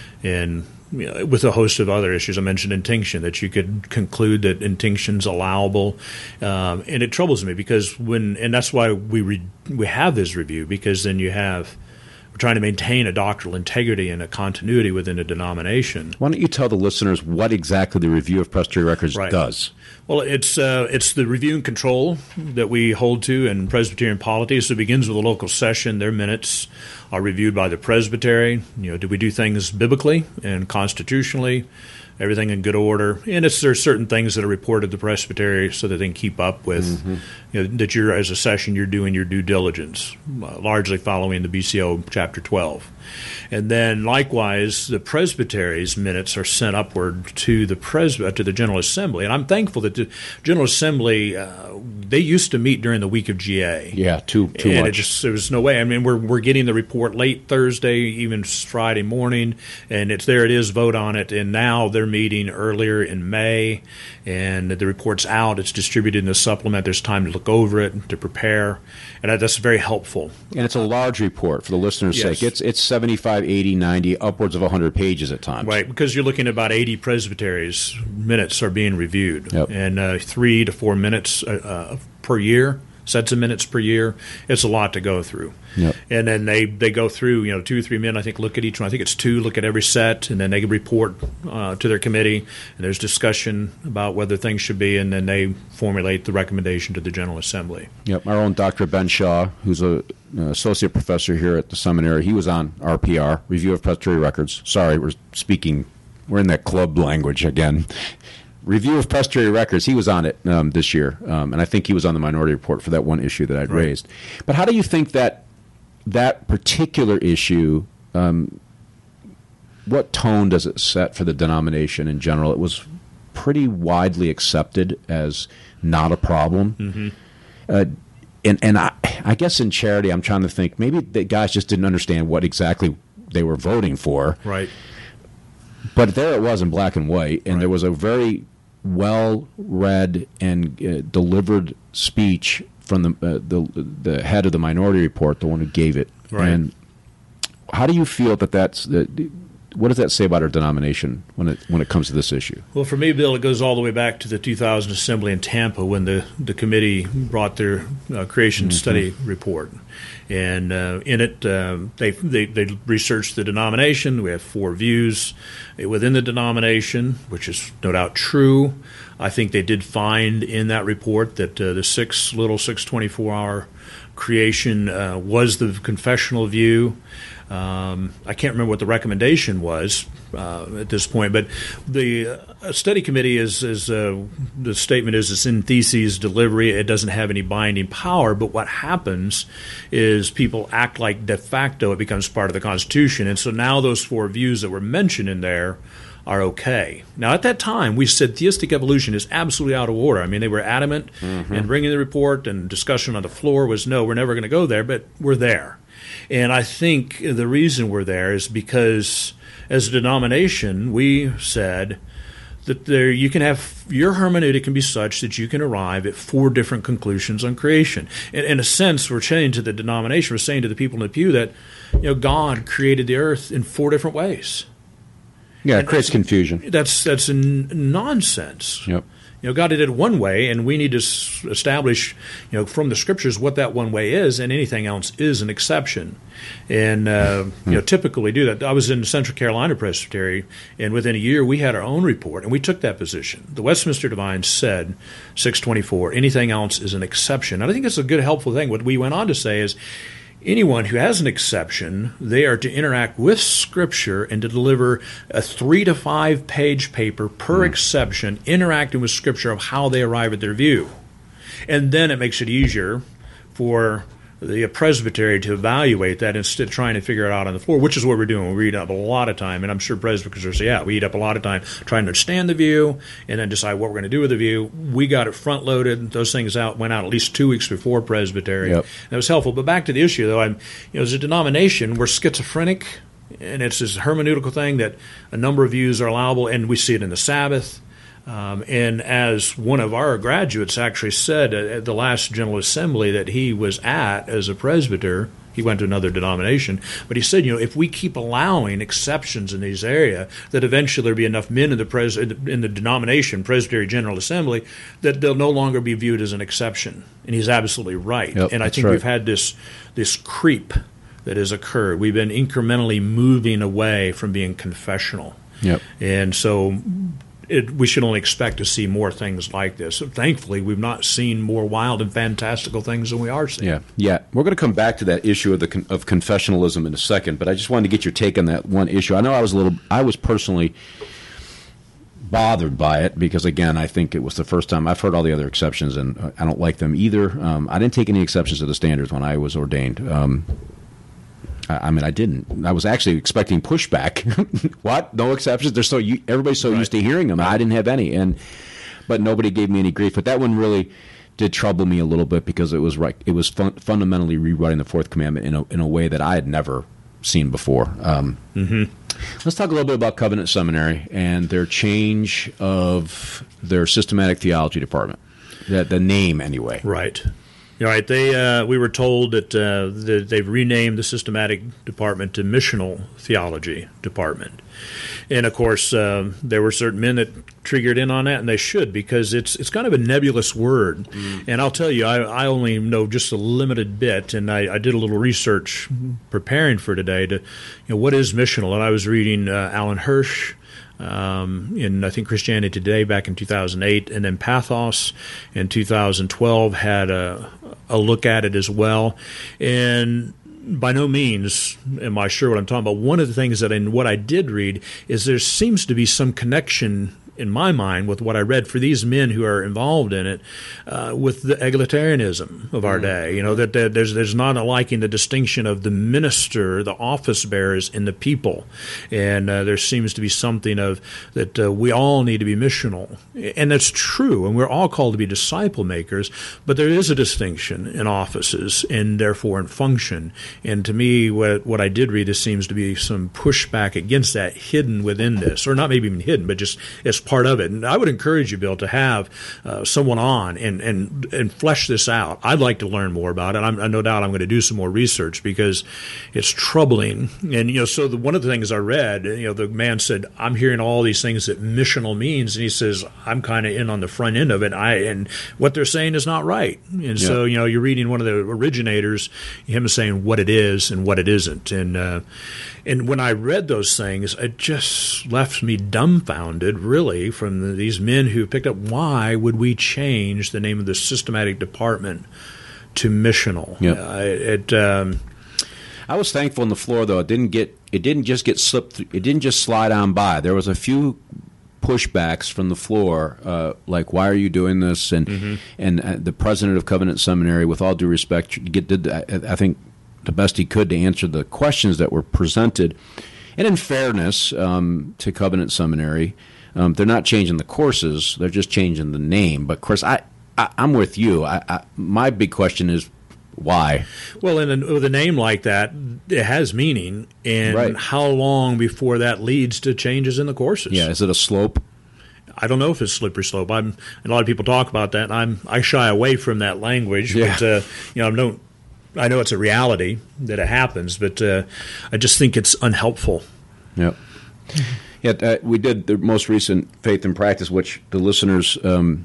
And you know, with a host of other issues, I mentioned intinction, that you could conclude that intinction's allowable, um, and it troubles me because when, and that's why we re, we have this review, because then you have, we're trying to maintain a doctrinal integrity and a continuity within a denomination. Why don't you tell the listeners what exactly the Review of Presbytery Records right. does? Well, it's uh, it's the review and control that we hold to in Presbyterian polity. So it begins with a local session. Their minutes are reviewed by the presbytery. You know, do we do things biblically and constitutionally? Everything in good order, and it's there are certain things that are reported to the presbytery so that they can keep up with, mm-hmm. you know, that you're as a session you're doing your due diligence, uh, largely following the B C O chapter twelve, and then likewise the presbytery's minutes are sent upward to the pres uh, to the General Assembly, and I'm thankful that the General Assembly uh, they used to meet during the week of G A. Yeah, too too and much. It just, there was no way. I mean, we're we're getting the report late Thursday, even Friday morning, and it's there. It is vote on it, and now they're meeting earlier in May, and the report's out. It's distributed in the supplement. There's time to look over it, to prepare, and that, that's very helpful. And it's a large report for the listeners' yes. sake. It's it's seventy-five, eighty, ninety, upwards of one hundred pages at times. Right, because you're looking at about eighty presbyteries. Minutes are being reviewed, yep. and uh, three to four minutes uh, uh, per year. Sets of minutes per year. It's a lot to go through. Yep. And then they, they go through, you know, two or three men, I think, look at each one. I think it's two, look at every set, and then they report uh, to their committee, and there's discussion about whether things should be, and then they formulate the recommendation to the General Assembly. Yep. Our own Doctor Ben Shaw, who's a uh, associate professor here at the seminary, he was on R P R, Review of Presbytery Records. Sorry, we're speaking, we're in that club language again. Review of Presbytery Records, he was on it um, this year, um, and I think he was on the Minority Report for that one issue that I'd right. raised. But how do you think that that particular issue, um, what tone does it set for the denomination in general? It was pretty widely accepted as not a problem. Mm-hmm. Uh, and and I, I guess in charity, I'm trying to think, maybe the guys just didn't understand what exactly they were voting for. Right. But there it was in black and white, and right. there was a very well-read and uh, delivered speech from the, uh, the the head of the Minority Report, the one who gave it. Right. And how do you feel that that's that, what does that say about our denomination when it when it comes to this issue? Well, for me, Bill, it goes all the way back to the two thousand Assembly in Tampa when the, the committee brought their uh, creation mm-hmm. study report. And uh, in it, uh, they, they they researched the denomination. We have four views within the denomination, which is no doubt true. I think they did find in that report that uh, the six little six twenty-four hour creation uh, was the confessional view. Um, I can't remember what the recommendation was uh, at this point, but the uh, study committee is, is uh, the statement is it's in theses delivery. It doesn't have any binding power, but what happens is people act like de facto it becomes part of the Constitution, and so now those four views that were mentioned in there are okay. Now, at that time, we said theistic evolution is absolutely out of order. I mean, they were adamant, mm-hmm. and bringing the report and discussion on the floor was, no, we're never going to go there, but we're there. And I think the reason we're there is because, as a denomination, we said that there you can have your hermeneutic can be such that you can arrive at four different conclusions on creation. In, in a sense, we're saying to the denomination, we're saying to the people in the pew that, you know, God created the earth in four different ways. Yeah, it creates confusion. That's that's n- nonsense. Yep. You know, God did it one way, and we need to s- establish, you know, from the Scriptures what that one way is, and anything else is an exception. And uh, you know, typically we do that. I was in Central Carolina Presbytery, and within a year we had our own report, and we took that position. The Westminster Divines said six twenty-four. Anything else is an exception. And I think it's a good, helpful thing. What we went on to say is, anyone who has an exception, they are to interact with Scripture and to deliver a three to five page paper per mm. exception, interacting with Scripture of how they arrive at their view. And then it makes it easier for the presbytery to evaluate that instead of trying to figure it out on the floor, which is what we're doing. We eat up a lot of time, and I'm sure presbyters say, yeah, we eat up a lot of time trying to understand the view and then decide what we're going to do with the view. We got it front-loaded. Those things out went out at least two weeks before presbytery. Yep. That was helpful. But back to the issue, though, I'm, you know, as a denomination, we're schizophrenic, and it's this hermeneutical thing that a number of views are allowable, and we see it in the Sabbath. Um, and as one of our graduates actually said at the last General Assembly that he was at as a presbyter, he went to another denomination, but he said, you know, if we keep allowing exceptions in these areas, that eventually there'll be enough men in the, pres- in the denomination, Presbytery General Assembly, that they'll no longer be viewed as an exception. And he's absolutely right. Yep, and I think right. we've had this this creep that has occurred. We've been incrementally moving away from being confessional. Yep. And so It, we should only expect to see more things like this. So thankfully, we've not seen more wild and fantastical things than we are seeing. Yeah, yeah. We're going to come back to that issue of the con- of confessionalism in a second, but I just wanted to get your take on that one issue. I know I was a little, I was personally bothered by it because, again, I think it was the first time I've heard all the other exceptions, and I don't like them either. Um, I didn't take any exceptions to the standards when I was ordained. Um, I mean, I didn't. I was actually expecting pushback. What? No exceptions? They're so everybody's so right. used to hearing them. I didn't have any, and but nobody gave me any grief. But that one really did trouble me a little bit because it was right. It was fun, fundamentally rewriting the Fourth Commandment in a in a way that I had never seen before. Um, mm-hmm. Let's talk a little bit about Covenant Seminary and their change of their systematic theology department. The, the name, anyway. Right. All right. They uh, we were told that uh, the, they've renamed the systematic department to missional theology department, and of course uh, there were certain men that triggered in on that, and they should, because it's it's kind of a nebulous word. Mm. And I'll tell you, I, I only know just a limited bit, and I, I did a little research preparing for today to, you know, what is missional, and I was reading uh, Alan Hirsch. Um, in, I think, Christianity Today back in two thousand eight, and then Pathos in two thousand twelve had a, a look at it as well. And by no means am I sure what I'm talking about. One of the things that in what I did read is there seems to be some connection in my mind with what I read for these men who are involved in it uh, with the egalitarianism of our day. You know, that, that there's there's not a liking the distinction of the minister, the office bearers, and the people. And uh, there seems to be something of that uh, we all need to be missional. And that's true, and we're all called to be disciple makers, but there is a distinction in offices and therefore in function. And to me, what, what I did read, there seems to be some pushback against that hidden within this, or not maybe even hidden, but just as part of it. And I would encourage you, Bill, to have uh, someone on and, and and flesh this out. I'd like to learn more about it. I'm, I no doubt I'm going to do some more research because it's troubling. And, you know, so the, one of the things I read, you know, the man said, I'm hearing all these things that missional means, and he says, I'm kind of in on the front end of it. I and what they're saying is not right. And so, you know, you're reading one of the originators, him saying what it is and what it isn't. And uh, and when I read those things, it just left me dumbfounded, really, from the, these men who picked up, why would we change the name of the systematic department to missional? Yep. Uh, it, um, I was thankful on the floor, though. It didn't get. It didn't just get slipped. Through, it didn't just slide on by. There was a few pushbacks from the floor, uh, like, "Why are you doing this?" And mm-hmm. and uh, the president of Covenant Seminary, with all due respect, get, did I, I think the best he could to answer the questions that were presented. And in fairness um, to Covenant Seminary, um, they're not changing the courses; they're just changing the name. But of course, I, I I'm with you. I, I, my big question is, why? Well, in a, with a name like that, it has meaning. And right. How long before that leads to changes in the courses? Yeah, is it a slope? I don't know if it's slippery slope. I'm, and a lot of people talk about that, and I'm I shy away from that language. Yeah. But uh, you know, I don't. I know it's a reality that it happens, but uh, I just think it's unhelpful. Yep. Yeah, uh, we did the most recent Faith and Practice, which the listeners um,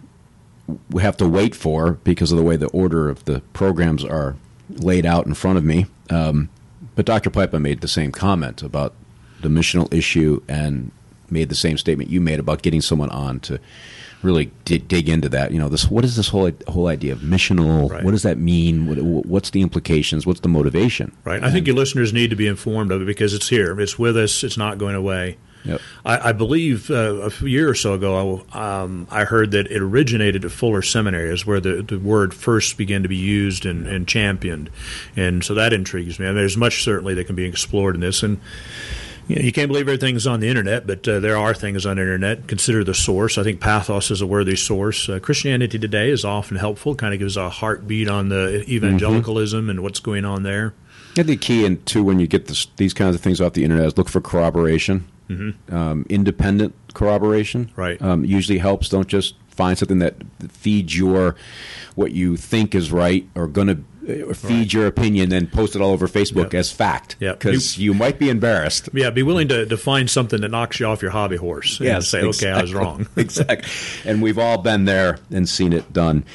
we have to wait for because of the way the order of the programs are laid out in front of me. Um, but Doctor Pipa made the same comment about the missional issue and made the same statement you made about getting someone on to really dig, dig into that. You know, this what is this whole whole idea of missional? Right. What does that mean? What, what's the implications? What's the motivation? Right. I and, think your listeners need to be informed of it because it's here. It's with us. It's not going away. Yep. I, I believe uh, a year or so ago, um, I heard that it originated at Fuller Seminary, is where the, the word first began to be used and, and championed. And so that intrigues me. I mean, there's much certainly that can be explored in this. And you know, you can't believe everything's on the internet, but uh, there are things on the internet. Consider the source. I think Pathos is a worthy source. Uh, Christianity Today is often helpful, kind of gives a heartbeat on the evangelicalism mm-hmm. and what's going on there. I think the key, in, too, when you get this, these kinds of things off the internet is look for corroboration, mm-hmm. um, independent corroboration. Right. Um, usually helps. Don't just find something that feeds your what you think is right or going to or feed right. your opinion, then post it all over Facebook yep. as fact. Because yep. you might be embarrassed. Yeah, be willing to, to find something that knocks you off your hobby horse and yes, say, exactly. okay, I was wrong. Exactly. And we've all been there and seen it done.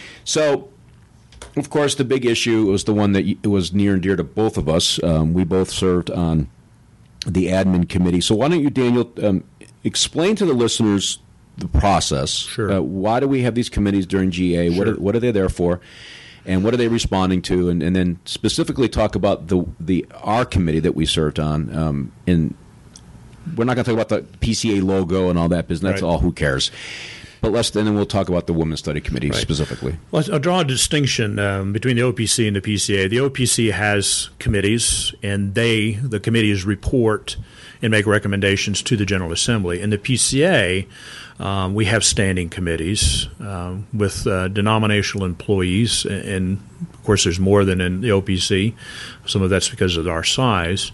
So, of course, the big issue was the one that was near and dear to both of us. Um, we both served on the admin committee. So why don't you, Daniel, um, explain to the listeners the process. Sure. Uh, why do we have these committees during G A? Sure. What are, what are they there for? And what are they responding to? And, and then specifically talk about the the our committee that we served on. Um, and we're not going to talk about the P C A logo and all that business. That's right. all. Who cares? But let's and then we'll talk about the Women's Study Committee right. specifically. Well, I'll draw a distinction um, between the O P C and the P C A. The O P C has committees, and they, the committees, report and make recommendations to the General Assembly. In the P C A, um, we have standing committees uh, with uh, denominational employees, and, and of course there's more than in the O P C. Some of that's because of our size.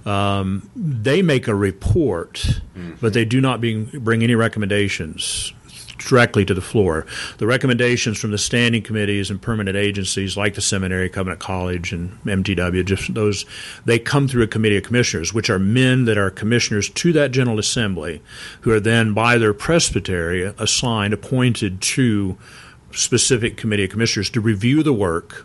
Um, they make a report, mm-hmm. but they do not being, bring any recommendations directly to the floor. The recommendations from the standing committees and permanent agencies like the seminary, Covenant College, and M T W, just those, they come through a committee of commissioners, which are men that are commissioners to that General Assembly, who are then by their presbytery assigned, appointed to specific committee of commissioners to review the work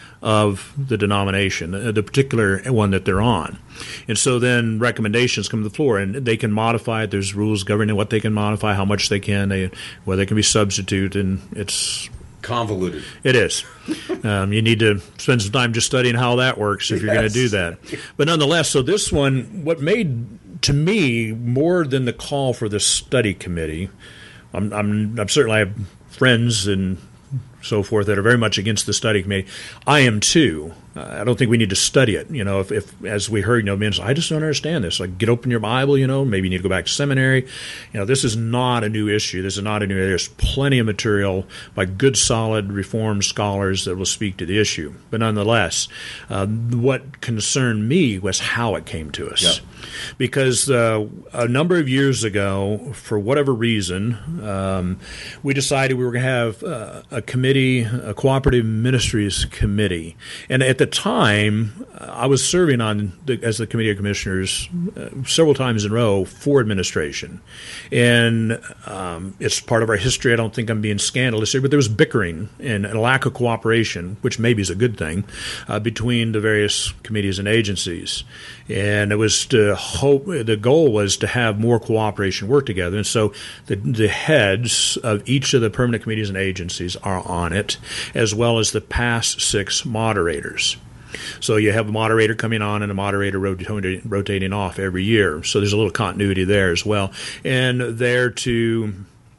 of the denomination, the particular one that they're on. And so then recommendations come to the floor, and they can modify it. There's rules governing what they can modify, how much they can, they, whether they can be substitute, and it's convoluted. It is. Um, you need to spend some time just studying how that works if yes. you're going to do that. But nonetheless, so this one, what made, to me, more than the call for the study committee, I'm, I'm, I'm certainly I have friends and so forth that are very much against the study committee. I am too. Uh, I don't think we need to study it. You know, if, if as we heard, you know, men say, I just don't understand this. Like, get open your Bible, you know, maybe you need to go back to seminary. You know, this is not a new issue. This is not a new issue. There's plenty of material by good, solid, Reformed scholars that will speak to the issue. But nonetheless, uh, what concerned me was how it came to us. Yep. Because uh, a number of years ago, for whatever reason, um, we decided we were going to have uh, a committee, a cooperative ministries committee. And at the time, I was serving on the, as the committee of commissioners uh, several times in a row for administration. And um, it's part of our history. I don't think I'm being scandalous here, but there was bickering and a lack of cooperation, which maybe is a good thing, uh, between the various committees and agencies. And it was to hope, the goal was to have more cooperation, work together. And so the, the heads of each of the permanent committees and agencies are on it, as well as the past six moderators. So you have a moderator coming on and a moderator rotating, rotating off every year. So there's a little continuity there as well. And they're to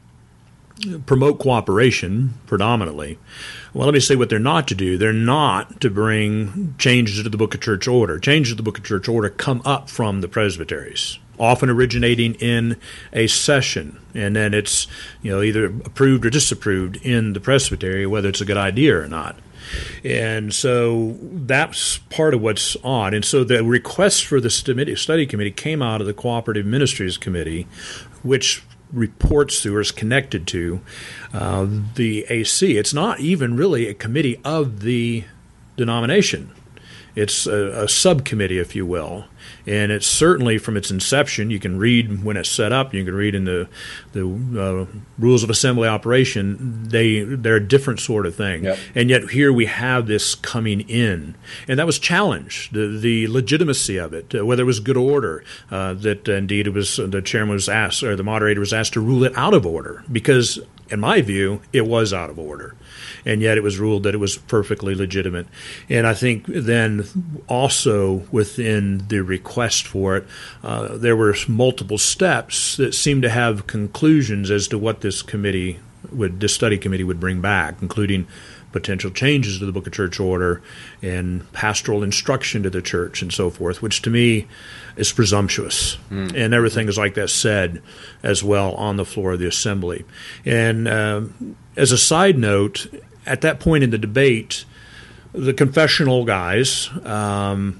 promote cooperation predominantly. Well, let me say what they're not to do. They're not to bring changes to the Book of Church Order. Changes to the Book of Church Order come up from the presbyteries, often originating in a session, and then it's, you know, either approved or disapproved in the presbytery, whether it's a good idea or not. And so that's part of what's on. And so the request for the study committee came out of the Cooperative Ministries Committee, which reports to or is connected to uh, the A C. It's not even really a committee of the denomination. It's a, a subcommittee, if you will. And it's certainly from its inception, you can read when it's set up, you can read in the the uh, rules of assembly operation, they, they're a different sort of thing. Yep. And yet here we have this coming in. And that was challenged, the, the legitimacy of it, uh, whether it was good order, uh, that uh, indeed it was, uh, the chairman was asked, or the moderator was asked to rule it out of order. Because in my view, it was out of order. And yet it was ruled that it was perfectly legitimate. And I think then also within the request for it, uh, there were multiple steps that seemed to have conclusions as to what this committee would, this study committee would bring back, including potential changes to the Book of Church Order and pastoral instruction to the church and so forth, which to me is presumptuous. Mm. And everything is like that said as well on the floor of the assembly. And uh, as a side note, at that point in the debate, the confessional guys, um,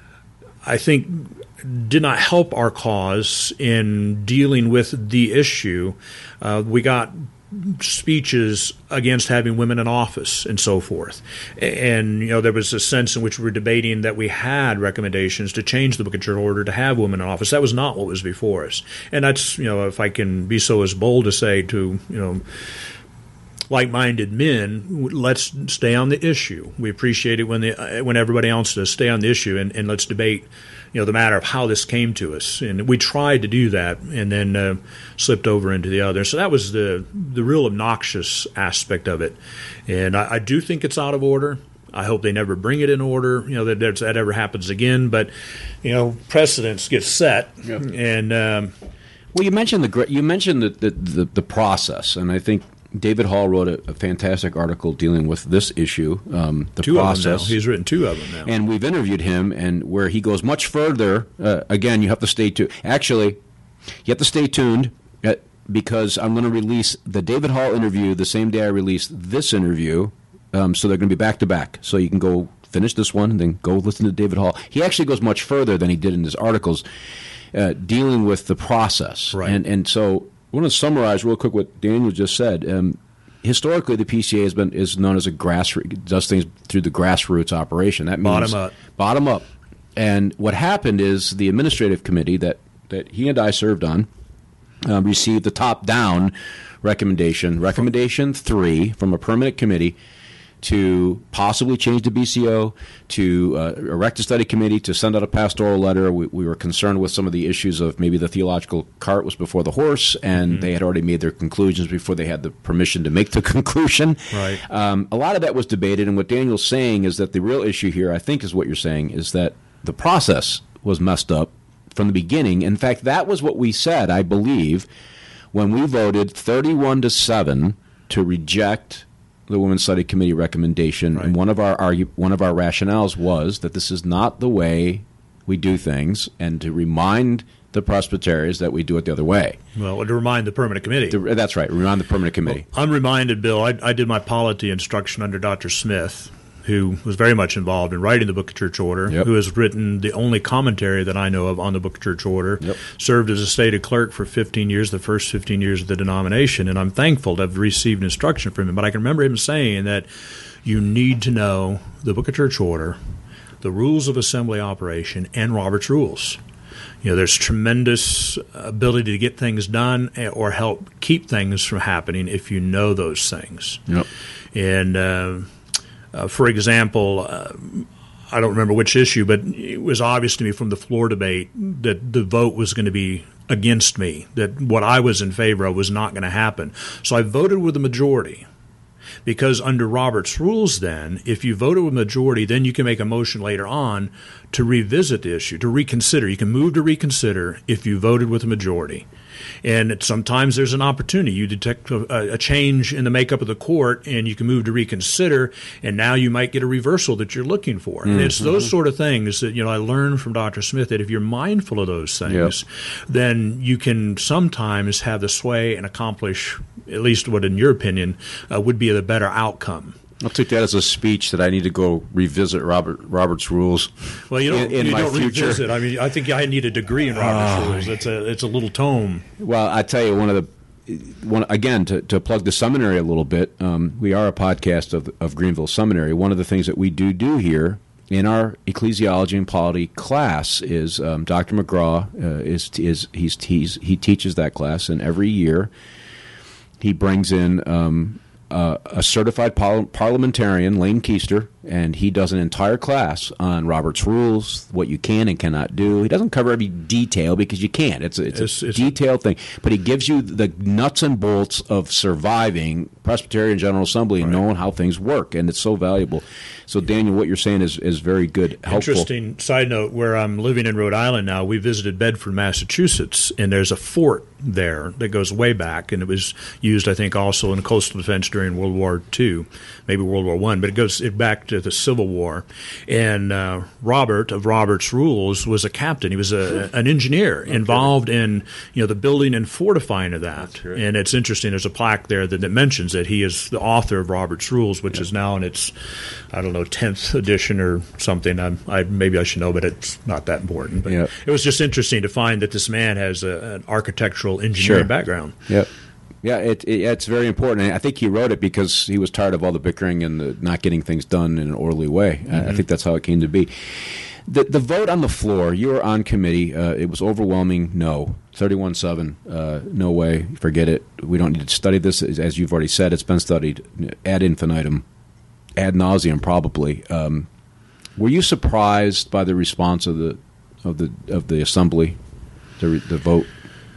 I think, did not help our cause in dealing with the issue. Uh, we got speeches against having women in office and so forth. And, you know, there was a sense in which we were debating that we had recommendations to change the Book of Church Order to have women in office. That was not what was before us. And that's, you know, if I can be so as bold to say to, you know, like-minded men, let's stay on the issue. We appreciate it when the when everybody else does. Stay on the issue, and, and let's debate, you know, the matter of how this came to us. And we tried to do that, and then uh, slipped over into the other. So that was the the real obnoxious aspect of it. And I, I do think it's out of order. I hope they never bring it in order, you know, that there's, that ever happens again. But, you know, precedents get set, yep. and um, well, you mentioned the you mentioned the, the the the process, and I think David Hall wrote a, a fantastic article dealing with this issue, um, the two process. Of them now. He's written two of them now. And we've interviewed him, and where he goes much further, uh, again, you have to stay tuned. Actually, you have to stay tuned at, because I'm going to release the David Hall interview the same day I release this interview, um, so they're going to be back-to-back. So you can go finish this one and then go listen to David Hall. He actually goes much further than he did in his articles, uh, dealing with the process. Right. And, and so I want to summarize real quick what Daniel just said. Um, historically, the P C A has been is known as a grassroots, does things through the grassroots operation. That means bottom up. Bottom up. And what happened is the administrative committee that, that he and I served on um, received the top-down recommendation, recommendation three from a permanent committee to possibly change the B C O, to uh, erect a study committee, to send out a pastoral letter. We, we were concerned with some of the issues of maybe the theological cart was before the horse, and mm-hmm. they had already made their conclusions before they had the permission to make the conclusion. Right. Um, a lot of that was debated, and what Daniel's saying is that the real issue here, I think is what you're saying, is that the process was messed up from the beginning. In fact, that was what we said, I believe, when we voted thirty-one to seven to reject the Women's Study Committee recommendation, right. And one of our argue, one of our rationales was that this is not the way we do things, and to remind the Presbyterians that we do it the other way. Well, to remind the permanent committee. To, that's right, remind the permanent committee. Well, I'm reminded, Bill, I, I did my polity instruction under Doctor Smith, who was very much involved in writing the Book of Church Order, yep. who has written the only commentary that I know of on the Book of Church Order, yep. served as a stated clerk for fifteen years, the first fifteen years of the denomination, and I'm thankful to have received instruction from him. But I can remember him saying that you need to know the Book of Church Order, the rules of assembly operation, and Robert's Rules. You know, there's tremendous ability to get things done or help keep things from happening if you know those things. Yep. And uh, Uh, for example, uh, I don't remember which issue, but it was obvious to me from the floor debate that the vote was going to be against me, that what I was in favor of was not going to happen. So I voted with the majority, because under Robert's Rules then, if you voted with majority, then you can make a motion later on to revisit the issue, to reconsider. You can move to reconsider if you voted with a majority. And sometimes there's an opportunity. You detect a, a change in the makeup of the court, and you can move to reconsider, and now you might get a reversal that you're looking for. Mm-hmm. And it's those sort of things that, you know, I learned from Doctor Smith, that if you're mindful of those things, yep. then you can sometimes have the sway and accomplish at least what, in your opinion, uh, would be the better outcome. I'll take that as a speech that I need to go revisit Robert Robert's Rules. Well, you don't, in, in you my don't future. revisit. I mean, I think I need a degree in Robert's uh, Rules. It's a it's a little tome. Well, I tell you, one of the one again to, to plug the seminary a little bit. Um, we are a podcast of of Greenville Seminary. One of the things that we do do here in our ecclesiology and polity class is um, Doctor McGraw uh, is is he's, he's he teaches that class, and every year he brings in. Um, Uh, a certified par- parliamentarian, Lane Keister, and he does an entire class on Robert's Rules, what you can and cannot do. He doesn't cover every detail because you can't. It's a, it's it's, a it's, detailed thing. But he gives you the nuts and bolts of surviving Presbyterian General Assembly and right. knowing how things work, and it's so valuable. So, Daniel, what you're saying is, is very good, helpful. Interesting side note, where I'm living in Rhode Island now, we visited Bedford, Massachusetts, and there's a fort there that goes way back, and it was used, I think, also in coastal defense during World War Two, maybe World War One, but it goes it back to the Civil War. And uh, Robert of Robert's Rules was a captain. He was a, an engineer okay. involved in you know the building and fortifying of that. And it's interesting, there's a plaque there that, that mentions that he is the author of Robert's Rules, which yeah. is now in its, I don't know, tenth edition or something. I'm, I maybe I should know, but it's not that important. But yep. it was just interesting to find that this man has a, an architectural engineering sure. background. Yep. Yeah, it, it, it's very important. And I think he wrote it because he was tired of all the bickering and the not getting things done in an orderly way. Mm-hmm. I think that's how it came to be. The the vote on the floor, you were on committee. Uh, it was overwhelming no. thirty-one seven, uh, no way, forget it. We don't need to study this. As you've already said, it's been studied ad infinitum, ad nauseum probably. Um, were you surprised by the response of the of the of the assembly, the the vote?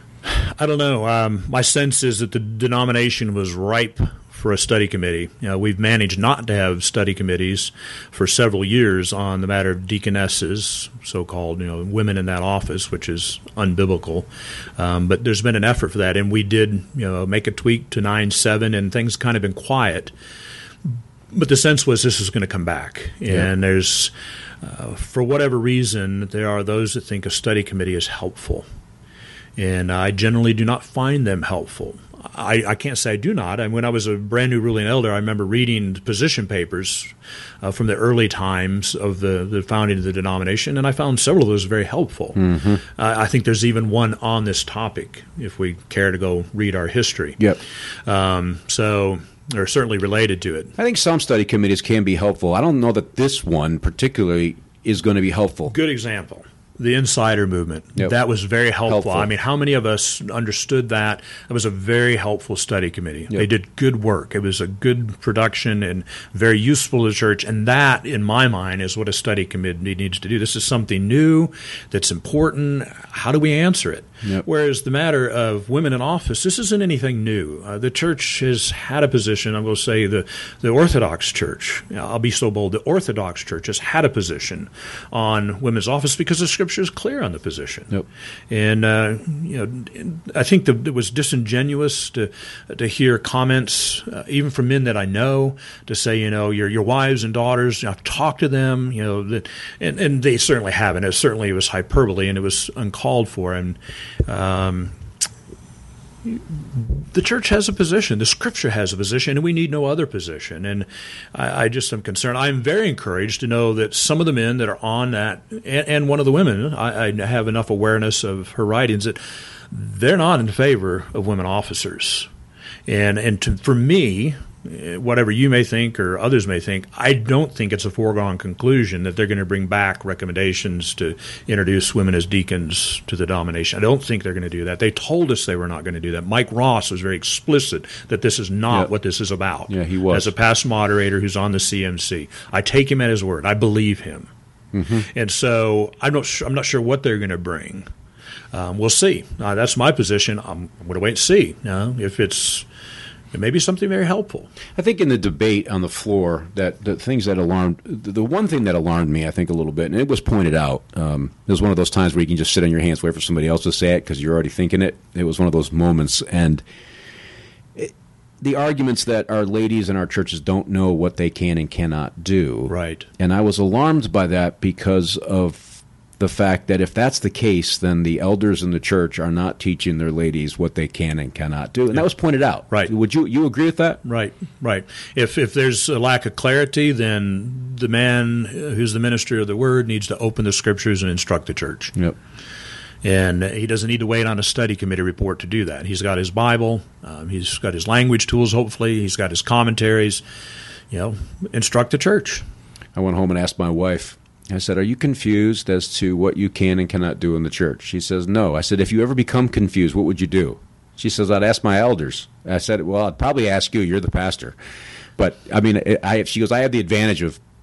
I don't know. Um, my sense is that the denomination was ripe for a study committee. You know, we've managed not to have study committees for several years on the matter of deaconesses, so-called, you know, women in that office, which is unbiblical. Um, but there's been an effort for that, and we did, you know, make a tweak to nine seven, and things kind of been quiet. But the sense was this is going to come back, yeah. and there's, uh, for whatever reason, there are those that think a study committee is helpful. And I generally do not find them helpful. I, I can't say I do not. I mean, when I was a brand new ruling elder, I remember reading position papers uh, from the early times of the, the founding of the denomination, and I found several of those very helpful. Mm-hmm. Uh, I think there's even one on this topic, if we care to go read our history. Yep. Um, so they're certainly related to it. I think some study committees can be helpful. I don't know that this one particularly is going to be helpful. Good example. The insider movement. Yep. That was very helpful. helpful. I mean, how many of us understood that? It was a very helpful study committee. Yep. They did good work. It was a good production and very useful to the church. And that, in my mind, is what a study committee needs to do. This is something new that's important. How do we answer it? Yep. Whereas the matter of women in office, this isn't anything new. Uh, the church has had a position. I'm going to say the, the Orthodox Church, you know, I'll be so bold, the Orthodox Church has had a position on women's office because the Scripture is clear on the position. Yep. And uh, you know, I think the, it was disingenuous to to hear comments, uh, even from men that I know, to say, you know, your your wives and daughters, you know, talk to them, you know, that, and and they certainly haven't. It certainly was hyperbole, and it was uncalled for. And um, the church has a position. The Scripture has a position, and we need no other position. And I, I just am concerned. I'm very encouraged to know that some of the men that are on that, and, and one of the women, I, I have enough awareness of her writings that they're not in favor of women officers. And and to, for me, whatever you may think or others may think, I don't think it's a foregone conclusion that they're going to bring back recommendations to introduce women as deacons to the denomination. I don't think they're going to do that. They told us they were not going to do that. Mike Ross was very explicit that this is not yep. what this is about. Yeah, he was. As a past moderator who's on the C M C, I take him at his word. I believe him. Mm-hmm. And so I'm not sure, I'm not sure what they're going to bring. Um, we'll see. Uh, that's my position. I'm, I'm going to wait and see. Uh, if it's It may be something very helpful. I think in the debate on the floor, that the things that alarmed, the one thing that alarmed me, I think, a little bit, and it was pointed out, um, it was one of those times where you can just sit on your hands, wait for somebody else to say it because you're already thinking it. It was one of those moments. And it, the arguments that our ladies in our churches don't know what they can and cannot do. Right. And I was alarmed by that because of the fact that if that's the case, then the elders in the church are not teaching their ladies what they can and cannot do. And yeah. that was pointed out. Right. Would you you agree with that? Right, right. If if there's a lack of clarity, then the man who's the minister of the word needs to open the Scriptures and instruct the church. Yep. And he doesn't need to wait on a study committee report to do that. He's got his Bible. Um, he's got his language tools, hopefully. He's got his commentaries. You know, instruct the church. I went home and asked my wife, I said, are you confused as to what you can and cannot do in the church? She says, no. I said, if you ever become confused, what would you do? She says, I'd ask my elders. I said, well, I'd probably ask you. You're the pastor. But, I mean, I, she goes, I have the advantage of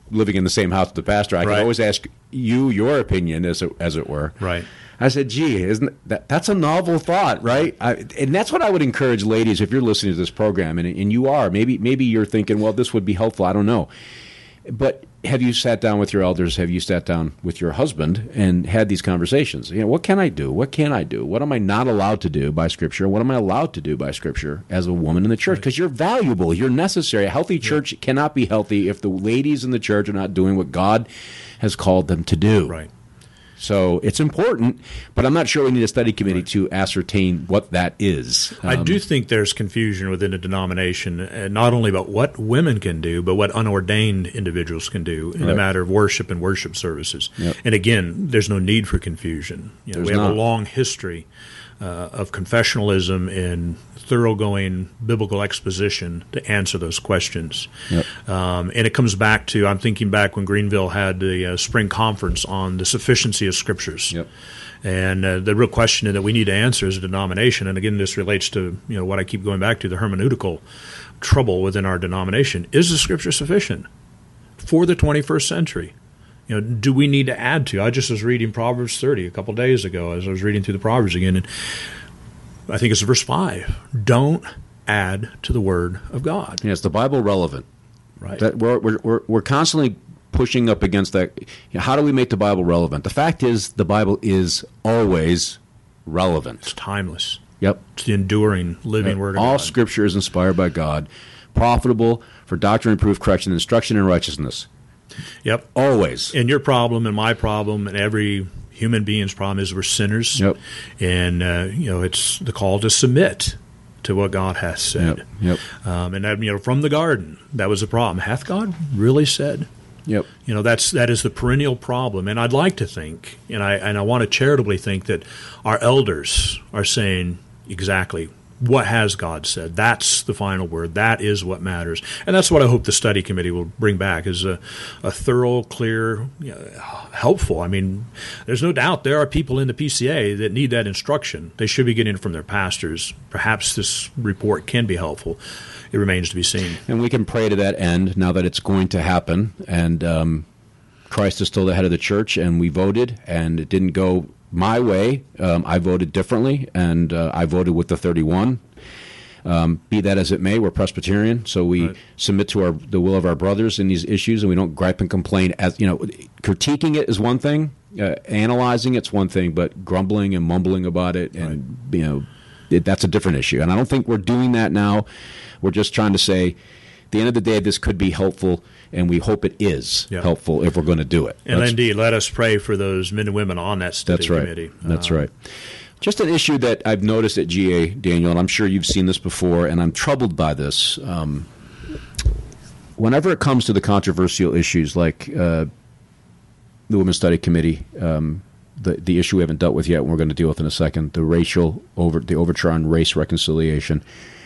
living in the same house with the pastor, I right. can always ask you your opinion, as it, as it were. Right. I said, gee, isn't that, that's a novel thought, right? I, and that's what I would encourage ladies, if you're listening to this program, and, and you are, maybe maybe you're thinking, well, this would be helpful, I don't know. But have you sat down with your elders, have you sat down with your husband and had these conversations? You know, what can I do? What can I do? What am I not allowed to do by Scripture? What am I allowed to do by Scripture as a woman in the church? Because you're valuable, you're necessary. A healthy church yeah. cannot be healthy if the ladies in the church are not doing what God has called them to do. Right. So it's important, but I'm not sure we need a study committee right. to ascertain what that is. Um, I do think there's confusion within a denomination, uh, not only about what women can do, but what unordained individuals can do in right. the matter of worship and worship services. Yep. And again, there's no need for confusion. You know, we have not. a long history uh, of confessionalism and thoroughgoing biblical exposition to answer those questions. Yep. Um, and it comes back to, I'm thinking back when Greenville had the uh, spring conference on the sufficiency of Scriptures. Yep. And uh, the real question that we need to answer as a denomination, and again, this relates to you know what I keep going back to, the hermeneutical trouble within our denomination, is the Scripture sufficient for the twenty-first century? You know, do we need to add to? I just was reading Proverbs thirty a couple days ago as I was reading through the Proverbs again, and I think it's verse five. Don't add to the Word of God. Yes, the Bible relevant. Right. That we're, we're, we're constantly pushing up against that. You know, how do we make the Bible relevant? The fact is the Bible is always relevant. It's timeless. Yep. It's the enduring, living yep. Word of All God. All Scripture is inspired by God, profitable for doctrine, reproof, correction, instruction, and righteousness. Yep. Always. And your problem and my problem and every human being's problem is we're sinners. Yep. And, uh, you know, it's the call to submit to what God has said. Yep. Yep. Um, and, that, you know, from the garden, that was the problem. Hath God really said? Yep. You know, that's that is the perennial problem. And I'd like to think, and I and I want to charitably think that our elders are saying exactly what has God said. That's the final word. That is what matters. And that's what I hope the study committee will bring back, is a, a thorough, clear, you know, helpful. I mean, there's no doubt there are people in the P C A that need that instruction. They should be getting it from their pastors. Perhaps this report can be helpful. It remains to be seen. And we can pray to that end now that it's going to happen. And um, Christ is still the head of the church, and we voted, and it didn't go my way. Um, I voted differently, and uh, I voted with the thirty-one. Um, be that as it may, we're Presbyterian, so we right. submit to our the will of our brothers in these issues, and we don't gripe and complain. As you know, critiquing it is one thing, uh, analyzing it's one thing, but grumbling and mumbling about it, and right. you know, it, that's a different issue. And I don't think we're doing that now. We're just trying to say, at the end of the day, this could be helpful, and we hope it is yep. helpful if we're going to do it. And Let's, indeed, let us pray for those men and women on that study that's right. committee. That's uh, right. Just an issue that I've noticed at G A, Daniel, and I'm sure you've seen this before, and I'm troubled by this. Um, whenever it comes to the controversial issues like uh, the Women's Study Committee, um, the the issue we haven't dealt with yet, and we're going to deal with in a second, the racial over the overture on race reconciliation,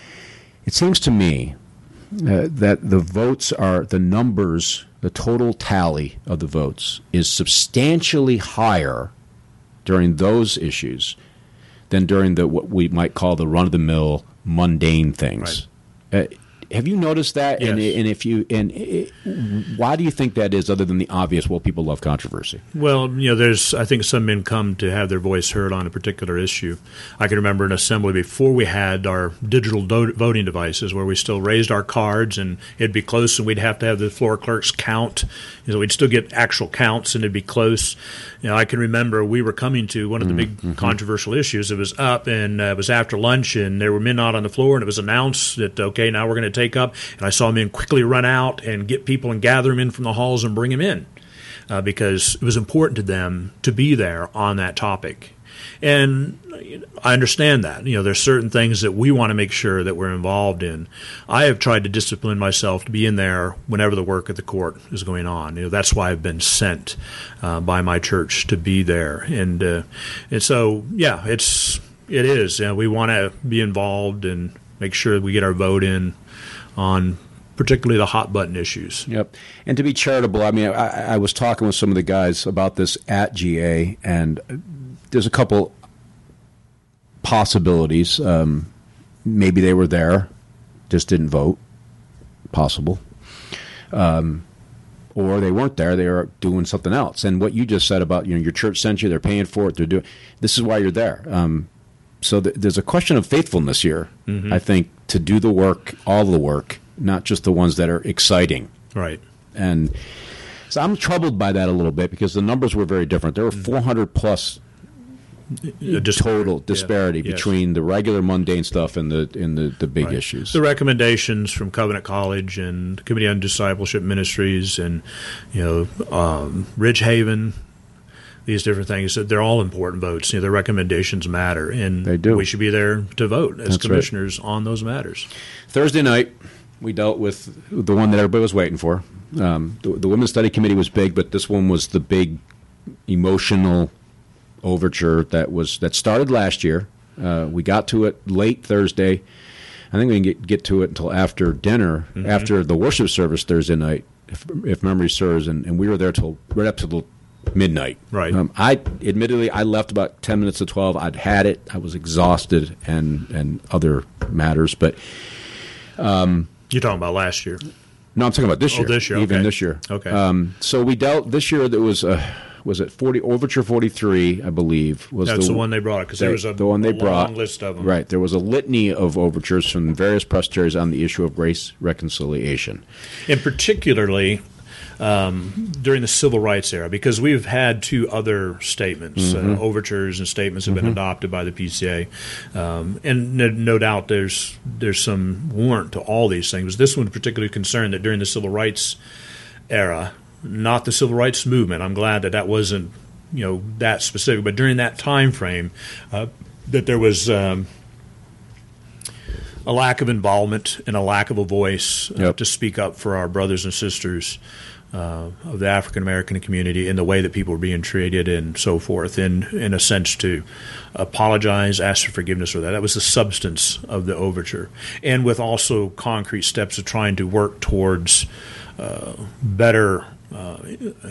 it seems to me uh, that the votes are the numbers, the total tally of the votes is substantially higher during those issues than during the what we might call the run-of-the-mill mundane things. Right. Uh, have you noticed that? Yes. And, and if you and it, why do you think that is, other than the obvious? Well, people love controversy. Well, you know, there's I think some men come to have their voice heard on a particular issue. I can remember an assembly before we had our digital do- voting devices, where we still raised our cards, and it'd be close, and we'd have to have the floor clerks count. You know, we'd still get actual counts, and it'd be close. You know, I can remember we were coming to one of the big mm-hmm. controversial issues. It was up, and uh, it was after lunch, and there were men out on the floor, and it was announced that, okay, now we're going to take up. And I saw men quickly run out and get people and gather them in from the halls and bring them in uh, because it was important to them to be there on that topic. And I understand that. You know, there's certain things that we want to make sure that we're involved in. I have tried to discipline myself to be in there whenever the work at the court is going on. You know, that's why I've been sent uh, by my church to be there. And uh, and so, yeah, it's it is. You know, we want to be involved and make sure we get our vote in on particularly the hot button issues. Yep. And to be charitable, I mean, I, I was talking with some of the guys about this at G A, and there's a couple possibilities. Um, maybe they were there, just didn't vote. Possible. Um, or they weren't there. They were doing something else. And what you just said about, you know, your church sent you, they're paying for it, they're doing. This is why you're there. Um, so th- there's a question of faithfulness here, mm-hmm. I think, to do the work, all the work, not just the ones that are exciting. Right. And so I'm troubled by that a little bit because the numbers were very different. There were four hundred plus Disparity. total disparity yeah. between yes. the regular mundane stuff and the and the, the big right. issues. The recommendations from Covenant College and the Committee on Discipleship Ministries and you know um, Ridgehaven, these different things, they're all important votes. You know, their recommendations matter, and they do. We should be there to vote as That's commissioners right. on those matters. Thursday night, we dealt with the one that everybody was waiting for. Um, the, the Women's Study Committee was big, but this one was the big emotional overture that was that started last year. Uh, we got to it late Thursday. I think we didn't get, get to it until after dinner, mm-hmm. after the worship service Thursday night, if, if memory serves, and, and we were there till right up to the midnight. Right. Um, I admittedly I left about ten minutes to twelve. I'd had it. I was exhausted and and other matters, but um, you're talking about last year. No, I'm talking about this oh, year. This year, even okay. this year. Okay. Um, so we dealt this year. There was a. Was it forty Overture forty-three? I believe was that's the, the one they brought because there was a, the one they a brought, long list of them. Right, there was a litany of overtures from various presbyteries on the issue of race reconciliation, and particularly um, during the civil rights era, because we've had two other statements, mm-hmm. uh, overtures and statements have been mm-hmm. adopted by the P C A, um, and no, no doubt there's there's some warrant to all these things. This one particularly concerned that during the civil rights era. Not the civil rights movement. I'm glad that that wasn't, you know, that specific. But during that time frame, uh, that there was um, a lack of involvement and a lack of a voice uh, yep. to speak up for our brothers and sisters uh, of the African American community in the way that people were being treated and so forth. And in a sense, to apologize, ask for forgiveness for that. That was the substance of the overture, and with also concrete steps of trying to work towards uh, better. Uh,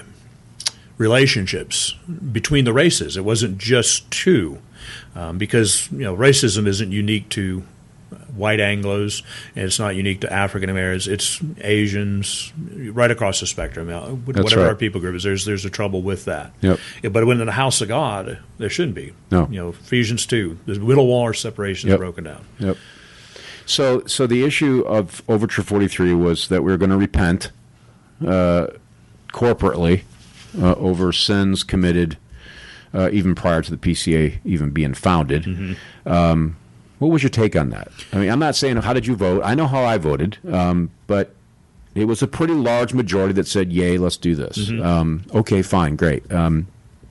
relationships between the races. It wasn't just two, um, because you know racism isn't unique to white Anglos, and it's not unique to African Americans. It's Asians, right across the spectrum. Whatever right. our people group is, there's there's a trouble with that. Yep. Yeah, but when in the house of God, there shouldn't be. No. You know, Ephesians two, the middle wall or separation yep. is broken down. Yep. So, so the issue of Overture forty-three was that we were going to repent. Uh, corporately uh, over sins committed uh, even prior to the P C A even being founded. Mm-hmm. Um, what was your take on that? I mean, I'm not saying how did you vote. I know how I voted, um, but it was a pretty large majority that said, yay, let's do this. Mm-hmm. Um, okay, fine, great. Um,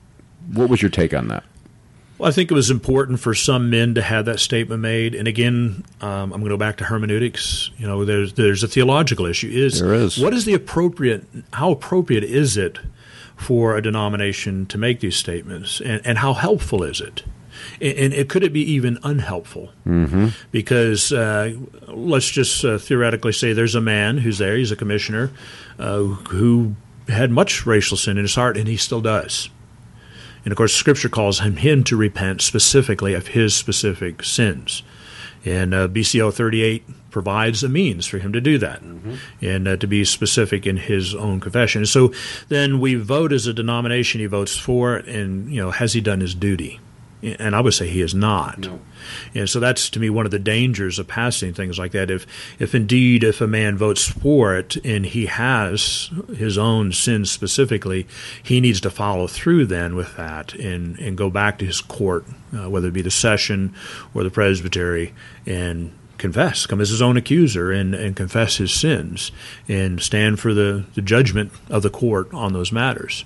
what was your take on that? Well, I think it was important for some men to have that statement made. And again, um, I'm going to go back to hermeneutics. You know, there's there's a theological issue. Is there is what is the appropriate? How appropriate is it for a denomination to make these statements, and, and how helpful is it? And, and it, could it be even unhelpful? Mm-hmm. Because uh, let's just uh, theoretically say there's a man who's there. He's a commissioner uh, who had much racial sin in his heart, and he still does. And, of course, Scripture calls him, him to repent specifically of his specific sins. And uh, B C O thirty-eight provides a means for him to do that mm-hmm. and uh, to be specific in his own confession. And so then we vote as a denomination. He votes for it, and, you know, has he done his duty? And I would say he has not. No. And so that's, to me, one of the dangers of passing things like that. If, if indeed, if a man votes for it and he has his own sins specifically, he needs to follow through then with that and, and go back to his court, uh, whether it be the session or the presbytery, and confess, come as his own accuser and, and confess his sins and stand for the, the judgment of the court on those matters.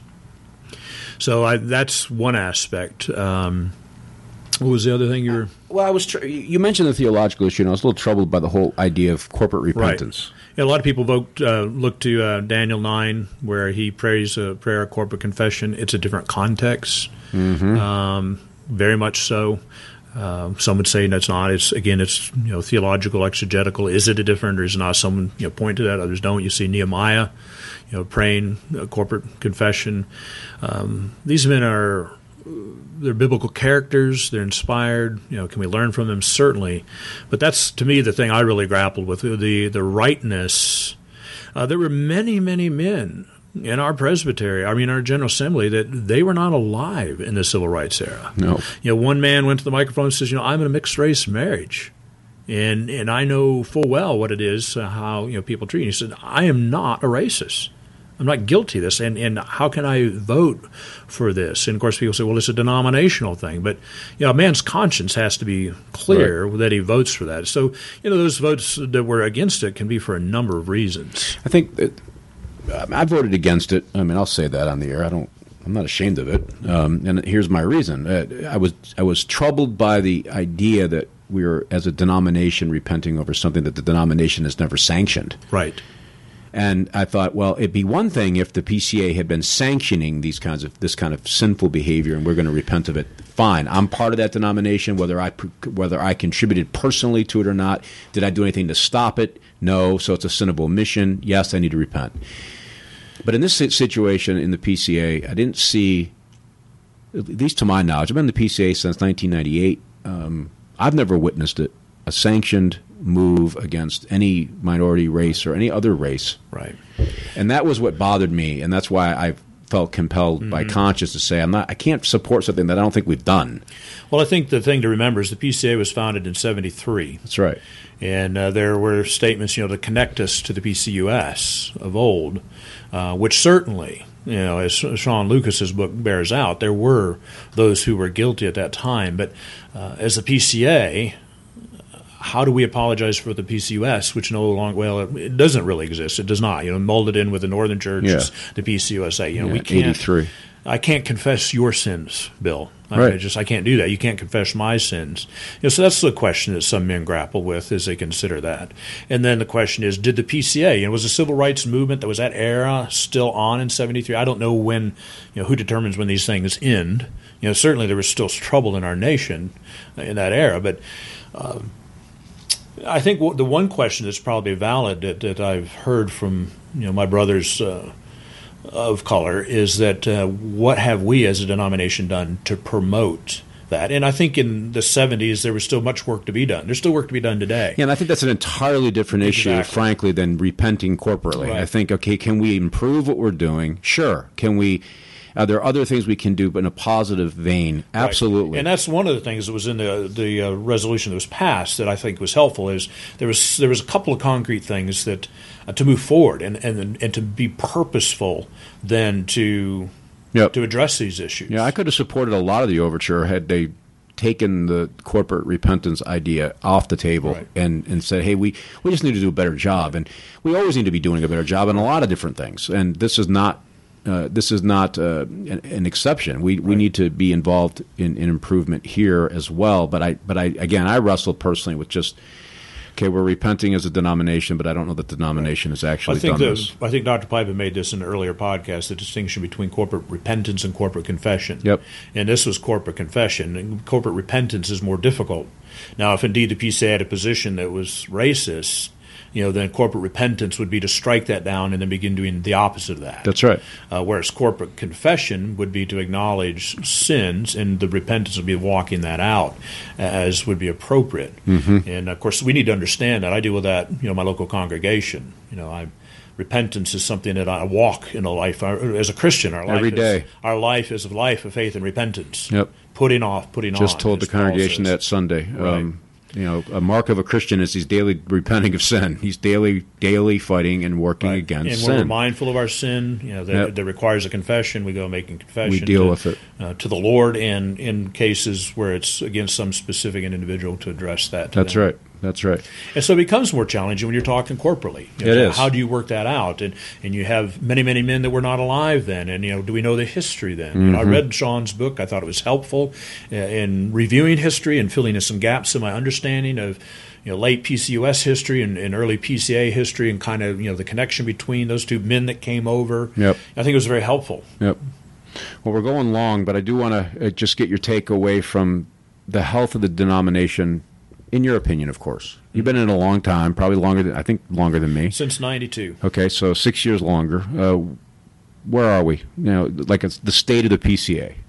So I, that's one aspect. Um, what was the other thing you were? Well, I was. Tr- you mentioned the theological issue, and I was a little troubled by the whole idea of corporate repentance. Right. Yeah, a lot of people vote, uh, look to uh, Daniel nine, where he prays a prayer of corporate confession. It's a different context, mm-hmm. um, very much so. Uh, some would say that's not. It's again, it's you know theological, exegetical. Is it a different, or is it not? Some you know point to that. Others don't. You see Nehemiah, you know, praying uh, corporate confession. Um, these men are they're biblical characters. They're inspired. You know, can we learn from them? Certainly. But that's to me the thing I really grappled with the the rightness. Uh, there were many, many men in our presbytery, I mean our General Assembly, that they were not alive in the Civil Rights era. No. You know, one man went to the microphone and says, you know, I'm in a mixed-race marriage. And and I know full well what it is, uh, how you know people treat me. He said, I am not a racist. I'm not guilty of this. And, and how can I vote for this? And, of course, people say, well, it's a denominational thing. But, you know, a man's conscience has to be clear right. that he votes for that. So, you know, those votes that were against it can be for a number of reasons. I think that I voted against it. I mean, I'll say that on the air. I don't. I'm not ashamed of it. Um, and here's my reason. I was I was troubled by the idea that we were, as a denomination, repenting over something that the denomination has never sanctioned. Right. And I thought, well, it'd be one thing if the P C A had been sanctioning these kinds of this kind of sinful behavior, and we're going to repent of it. Fine, I'm part of that denomination. Whether I whether I contributed personally to it or not, did I do anything to stop it? No. So it's a sin of omission. Yes, I need to repent. But in this situation in the P C A, I didn't see, at least to my knowledge, I've been in the P C A since nineteen ninety-eight. Um, I've never witnessed it, a sanctioned move against any minority race or any other race. Right. And that was what bothered me, and that's why I felt compelled mm-hmm. by conscience to say I'm not I can't support something that I don't think we've done. Well, I think the thing to remember is the P C A was founded in seventy-three. That's right. And uh, there were statements, you know, to connect us to the P C U S of old, uh, which certainly, you know, as Sean Lucas's book bears out, there were those who were guilty at that time. But uh, as the P C A, how do we apologize for the P C U S, which no longer, well, it doesn't really exist. It does not. You know, molded in with the Northern Church, yeah. the P C U S A. You know, yeah, we can't. eighty-three. I can't confess your sins, Bill. I, right. I just I can't do that. You can't confess my sins. You know, so that's the question that some men grapple with as they consider that. And then the question is, did the P C A, you know, was the civil rights movement that was that era still on in seventy-three? I don't know when, you know, who determines when these things end. You know, certainly there was still trouble in our nation in that era, but uh, I think the one question that's probably valid that, that I've heard from, you know, my brothers uh, of color is that uh, what have we as a denomination done to promote that? And I think in the seventies there was still much work to be done. There's still work to be done today. Yeah, and I think that's an entirely different exactly. issue, frankly, than repenting corporately. Right. I think, okay, can we improve what we're doing? Sure. Can we? Are there other things we can do, but in a positive vein? Absolutely. Right. And that's one of the things that was in the the uh, resolution that was passed that I think was helpful. Is there was there was a couple of concrete things that uh, to move forward and, and and to be purposeful then to yep. to address these issues. Yeah, I could have supported a lot of the overture had they taken the corporate repentance idea off the table right. and, and said, hey, we, we just need to do a better job. And we always need to be doing a better job in a lot of different things. And this is not Uh, this is not uh, an, an exception. We we right. need to be involved in, in improvement here as well. But I but I again I wrestle personally with just okay, we're repenting as a denomination, but I don't know that the denomination has actually I think done the, this. I think Doctor Piper made this in an earlier podcast, the distinction between corporate repentance and corporate confession. Yep. And this was corporate confession. And corporate repentance is more difficult. Now, if indeed the P C A had a position that was racist, you know, then corporate repentance would be to strike that down and then begin doing the opposite of that. That's right. Uh, whereas corporate confession would be to acknowledge sins, and the repentance would be walking that out as would be appropriate. Mm-hmm. And, of course, we need to understand that. I deal with that, you know, my local congregation. You know, I repentance is something that I walk in a life as a Christian. Our life Every day. Is, our life is a life of faith and repentance. Yep. Putting off, putting Just on. Just told the congregation that Sunday. Right. Um, You know, a mark of a Christian is he's daily repenting of sin. He's daily, daily fighting and working right. against and sin. And we're mindful of our sin. You know, that, yep. that requires a confession. We go making confession. We deal to, with it uh, to the Lord, and in cases where it's against some specific individual to address that. To That's them. right. That's right. And so it becomes more challenging when you're talking corporately. You know, it so is. How do you work that out? And and you have many, many men that were not alive then. And, you know, do we know the history then? Mm-hmm. You know, I read Sean's book. I thought it was helpful in reviewing history and filling in some gaps in my understanding of, you know, late P C U S history and, and early P C A history and kind of, you know, the connection between those two men that came over. Yep. I think it was very helpful. Yep. Well, we're going long, but I do want to uh, just get your take away from the health of the denomination, in your opinion, of course. You've been in it a long time, probably longer than, I think longer than me. Since ninety-two. Okay, so six years longer. Uh, where are we? You know, like it's the state of the P C A.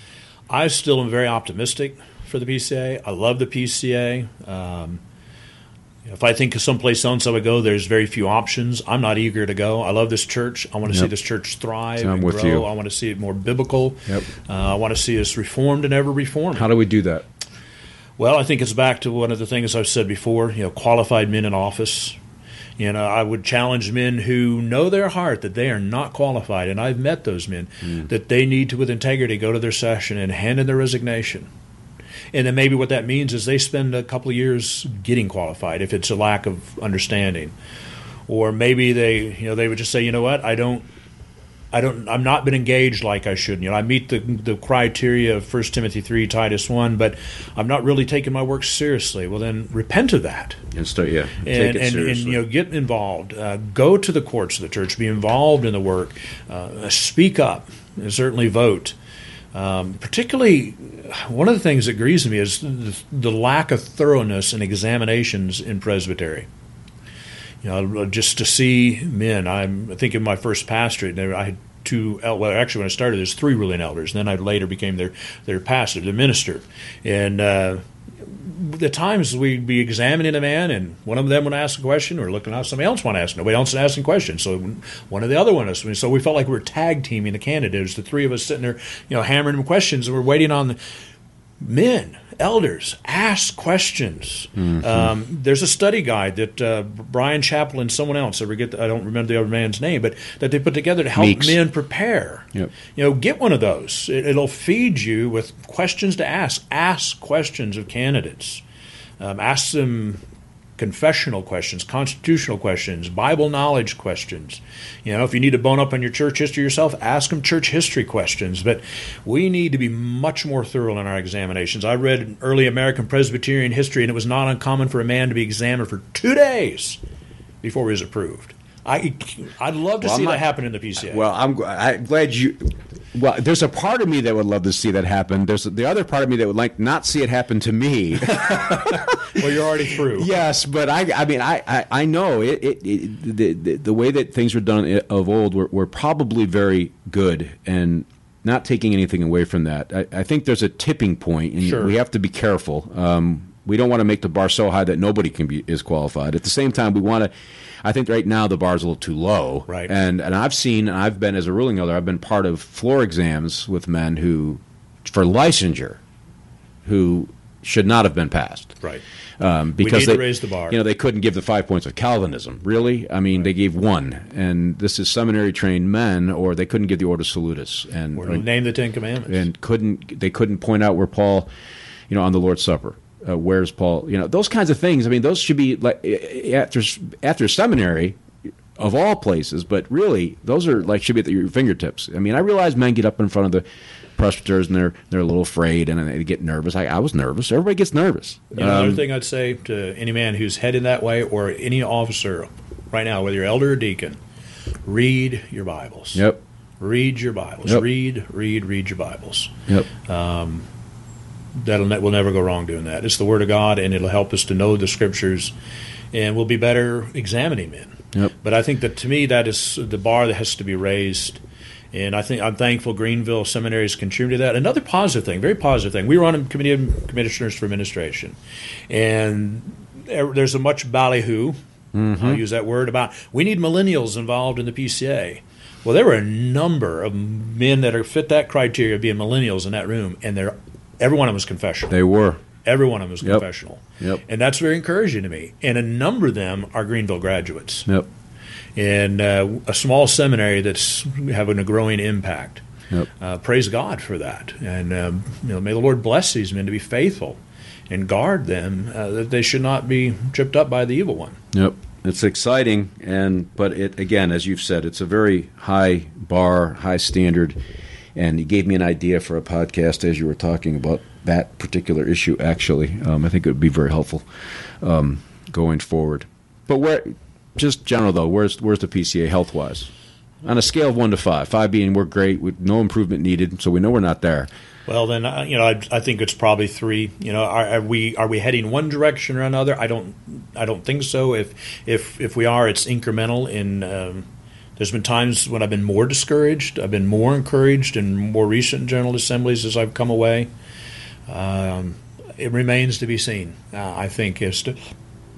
I still am very optimistic for the P C A. I love the P C A. Um, If I think of someplace else I would go, there's very few options. I'm not eager to go. I love this church. I want to yep. see this church thrive so and with grow. You. I want to see it more biblical. Yep. Uh, I want to see us reformed and ever reformed. How do we do that? Well, I think it's back to one of the things I've said before, you know, qualified men in office. You know, I would challenge men who know their heart that they are not qualified, and I've met those men, mm. that they need to, with integrity, go to their session and hand in their resignation. And then maybe what that means is they spend a couple of years getting qualified if it's a lack of understanding. Or maybe they, you know, they would just say, you know what, I don't, I don't, I'm not been engaged like I should. You know, I meet the the criteria of First Timothy three, Titus one, but I'm not really taking my work seriously. Well, then repent of that. And start, yeah, and, take it and, seriously. And, you know, get involved. Uh, go to the courts of the church. Be involved in the work. Uh, speak up. And certainly vote. Um, particularly, one of the things that grieves me is the, the lack of thoroughness in examinations in presbytery. You know, just to see men. I'm I think in my first pastorate, there I had two. Well, actually, when I started, there's three ruling elders, and then I later became their their pastor, their minister. And uh, the times we'd be examining a man, and one of them would ask a question, or looking out, somebody else want to ask. Nobody else is asking questions, so one of the other one is. So we felt like we were tag teaming the candidates. The three of us sitting there, you know, hammering them questions, and we're waiting on the men. Elders, ask questions. Mm-hmm. Um, there's a study guide that uh, Brian Chappell and someone else, I forget, the, I don't remember the other man's name, but that they put together to help Meeks. men prepare. Yep. You know, get one of those. It, it'll feed you with questions to ask. Ask questions of candidates. Um, ask them confessional questions, constitutional questions, Bible knowledge questions. You know, if you need to bone up on your church history yourself, ask them church history questions. But we need to be much more thorough in our examinations. I read early American Presbyterian history, and it was not uncommon for a man to be examined for two days before he was approved. I, I'd love to well, see not, that happen in the P C A. Well, I'm, I'm glad you... Well, there's a part of me that would love to see that happen. There's the other part of me that would like not see it happen to me. Well, you're already through. Yes, but I, I mean, I, I, I know it. it, it the, the the way that things were done of old were, were probably very good, and not taking anything away from that. I, I think there's a tipping point, and sure. we have to be careful. Um, we don't want to make the bar so high that nobody can be is qualified. At the same time, we want to. I think right now the bar's a little too low. Right. And and I've seen, and I've been, as a ruling elder, I've been part of floor exams with men who, for licensure, who should not have been passed. Right. Um, because we need they, to raise the bar. You know, they couldn't give the five points of Calvinism. Really? I mean, right. They gave one. And this is seminary-trained men, or they couldn't give the Ordo Salutis. And, or name the Ten Commandments. And couldn't they couldn't point out where Paul, you know, on the Lord's Supper. Uh, where's Paul? You know, those kinds of things. I mean, those should be like after after seminary, of all places. But really, those are like should be at your fingertips. I mean, I realize men get up in front of the presbyters and they're they're a little afraid and they get nervous. I, I was nervous. Everybody gets nervous. You know, um, another thing I'd say to any man who's heading that way, or any officer right now, whether you're elder or deacon, read your Bibles. Yep. Read your Bibles. Yep. Read, read, read your Bibles. Yep. Um, That'll ne- we'll never go wrong doing that. It's the Word of God, and it'll help us to know the Scriptures, and we'll be better examining men. Yep. But I think that to me that is the bar that has to be raised, and I think I'm thankful Greenville Seminary has contributed to that. Another positive thing, very positive thing. We were on a committee of commissioners for administration, and there's a much ballyhoo. Mm-hmm. I'll use that word about we need millennials involved in the P C A. Well, there were a number of men that are fit that criteria of being millennials in that room, and they're every one of them was confessional. They were. Every one of them was yep. confessional. Yep. And that's very encouraging to me. And a number of them are Greenville graduates. Yep. And uh, a small seminary that's having a growing impact. Yep. Uh, praise God for that. And um, you know, may the Lord bless these men to be faithful and guard them, uh, that they should not be tripped up by the evil one. Yep. It's exciting, and but it again, as you've said, it's a very high bar, high standard. And he gave me an idea for a podcast as you were talking about that particular issue, actually. Um, I think it would be very helpful um, going forward. But where, just general, though, where's where's the P C A health-wise? On a scale of one to five, five being we're great, with no improvement needed, so we know we're not there. Well, then, uh, you know, I, I think it's probably three. You know, are, are we are we heading one direction or another? I don't I don't think so. If if if we are, it's incremental in um, – there's been times when I've been more discouraged. I've been more encouraged in more recent General Assemblies as I've come away. Um, it remains to be seen, uh, I think, as to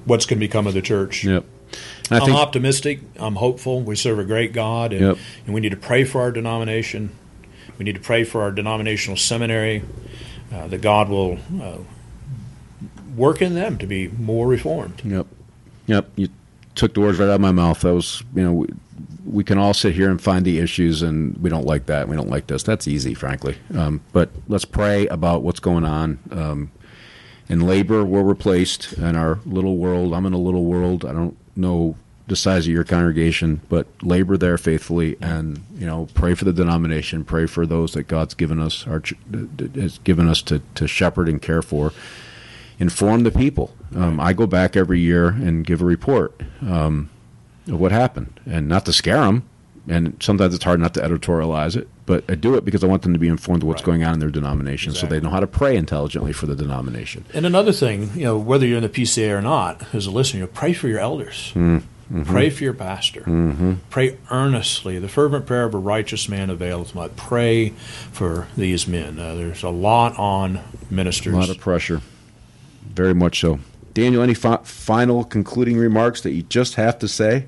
what's going to become of the church. Yep. I'm think, optimistic. I'm hopeful. We serve a great God, and, yep. and we need to pray for our denomination. We need to pray for our denominational seminary, uh, that God will uh, work in them to be more reformed. Yep. Yep. You took the words right out of my mouth. That was, you know, we, we can all sit here and find the issues, and we don't like that. We don't like this. That's easy, frankly. Um, but let's pray about what's going on. Um, in labor, we're replaced in our little world. I'm in a little world. I don't know the size of your congregation, but labor there faithfully, and you know, pray for the denomination. Pray for those that God's given us, our has given us to, to shepherd and care for. Inform the people. Um, I go back every year and give a report um, of what happened, and not to scare them. And sometimes it's hard not to editorialize it, but I do it because I want them to be informed of what's right. going on in their denomination, exactly. so they know how to pray intelligently for the denomination. And another thing, you know, whether you're in the P C A or not, as a listener, you pray for your elders. Mm-hmm. Pray for your pastor. Mm-hmm. Pray earnestly. The fervent prayer of a righteous man availeth much. Pray for these men. Uh, there's a lot on ministers. A lot of pressure. Very much so. Daniel, any fi- final concluding remarks that you just have to say?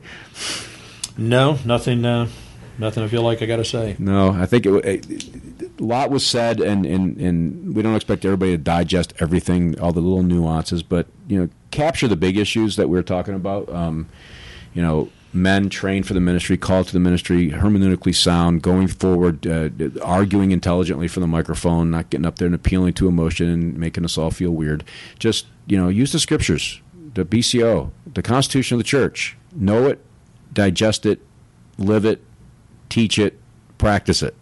No, nothing. Uh, nothing. I feel like I got to say. No, I think it, it, a lot was said, and, and, and we don't expect everybody to digest everything, all the little nuances, but you know, capture the big issues that we we're talking about. Um, you know, men trained for the ministry, called to the ministry, hermeneutically sound, going forward, uh, arguing intelligently from the microphone, not getting up there and appealing to emotion and making us all feel weird. Just, you know, use the scriptures, the B C O, the Constitution of the Church. Know it, digest it, live it, teach it, practice it,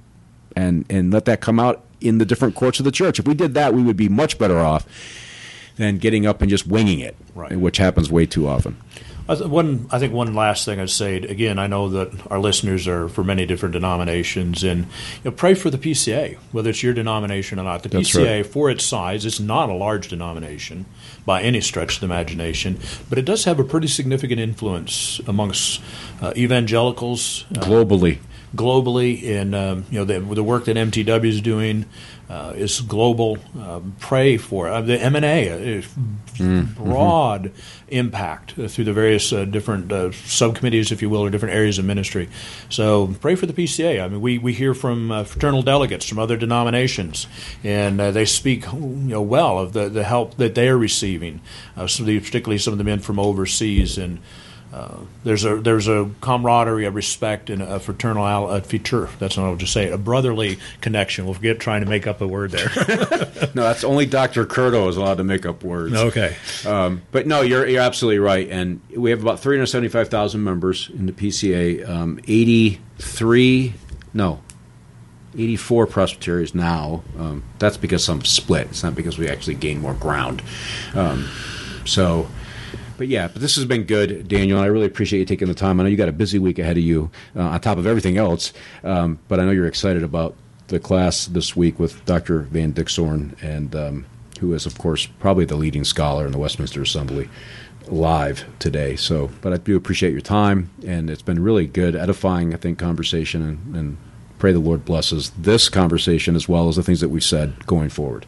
and and let that come out in the different courts of the church. If we did that, we would be much better off than getting up and just winging it, right. which happens way too often. One, I think one last thing I'd say, again, I know that our listeners are for many different denominations, and you know, pray for the P C A, whether it's your denomination or not. The That's P C A, right. for its size, it's not a large denomination by any stretch of the imagination, but it does have a pretty significant influence amongst uh, evangelicals. Uh, Globally. Globally, and um, you know the, the work that M T W is doing uh, is global. Uh, pray for it. Uh, the M and A, uh, mm-hmm. broad impact uh, through the various uh, different uh, subcommittees, if you will, or different areas of ministry. So pray for the P C A. I mean, we, we hear from uh, fraternal delegates from other denominations, and uh, they speak you know well of the, the help that they are receiving. Uh, some of the, particularly some of the men from overseas. And Uh, there's a there's a camaraderie, a respect, and a fraternal a feature. That's what I'll just say. A brotherly connection. We'll forget trying to make up a word there. No, that's only Doctor Curto is allowed to make up words. Okay, um, but no, you're you're absolutely right. And we have about three hundred seventy-five thousand members in the P C A. Um, eighty-three, no, eighty-four presbyteries now. Um, that's because some split. It's not because we actually gained more ground. Um, so. But yeah, but this has been good, Daniel, and I really appreciate you taking the time. I know you got a busy week ahead of you uh, on top of everything else, um, but I know you're excited about the class this week with Doctor Van Dixhorn, and um, who is, of course, probably the leading scholar in the Westminster Assembly live today. So, but I do appreciate your time, and it's been really good, edifying, I think, conversation, and, and pray the Lord blesses this conversation as well as the things that we've said going forward.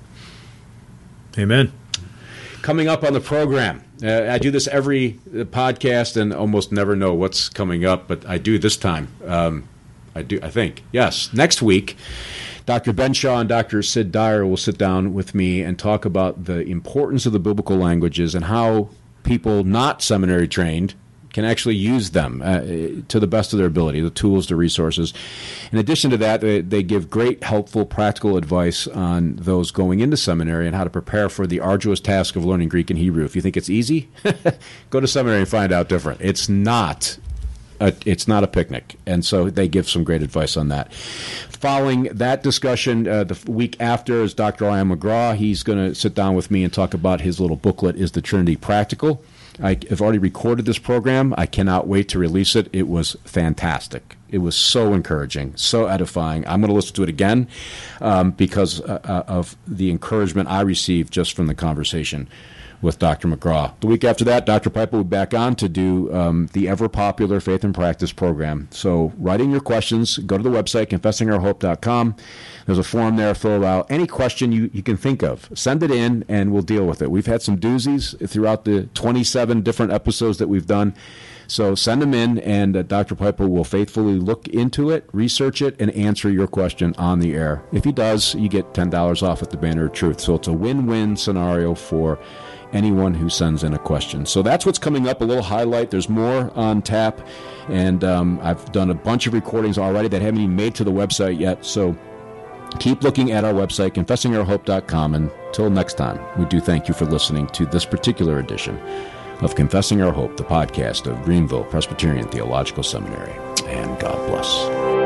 Amen. Coming up on the program, uh, I do this every podcast and almost never know what's coming up, but I do this time. Um, I do. I think yes. Next week, Doctor Ben Shaw and Doctor Sid Dyer will sit down with me and talk about the importance of the biblical languages and how people not seminary trained can actually use them uh, to the best of their ability, the tools, the resources. In addition to that, they, they give great, helpful, practical advice on those going into seminary and how to prepare for the arduous task of learning Greek and Hebrew. If you think it's easy, go to seminary and find out different. It's not. A, it's not a picnic, and so they give some great advice on that. Following that discussion, uh, the week after is Doctor Ryan McGraw. He's going to sit down with me and talk about his little booklet, Is the Trinity Practical? I have already recorded this program. I cannot wait to release it. It was fantastic. It was so encouraging, so edifying. I'm going to listen to it again um, because uh, of the encouragement I received just from the conversation with Doctor McGraw. The week after that, Doctor Piper will be back on to do um, the ever-popular Faith and Practice program. So write in your questions. Go to the website, confessing our hope dot com. There's a form there. Fill out any question you, you can think of. Send it in, and we'll deal with it. We've had some doozies throughout the twenty-seven different episodes that we've done. So send them in, and uh, Doctor Piper will faithfully look into it, research it, and answer your question on the air. If he does, you get ten dollars off at the Banner of Truth. So it's a win-win scenario for anyone who sends in a question. So that's what's coming up, a little highlight. There's more on tap, and um, I've done a bunch of recordings already that haven't even made to the website yet. So keep looking at our website, confessing our hope dot com. Until next time, we do thank you for listening to this particular edition of Confessing Our Hope, the podcast of Greenville Presbyterian Theological Seminary. And God bless.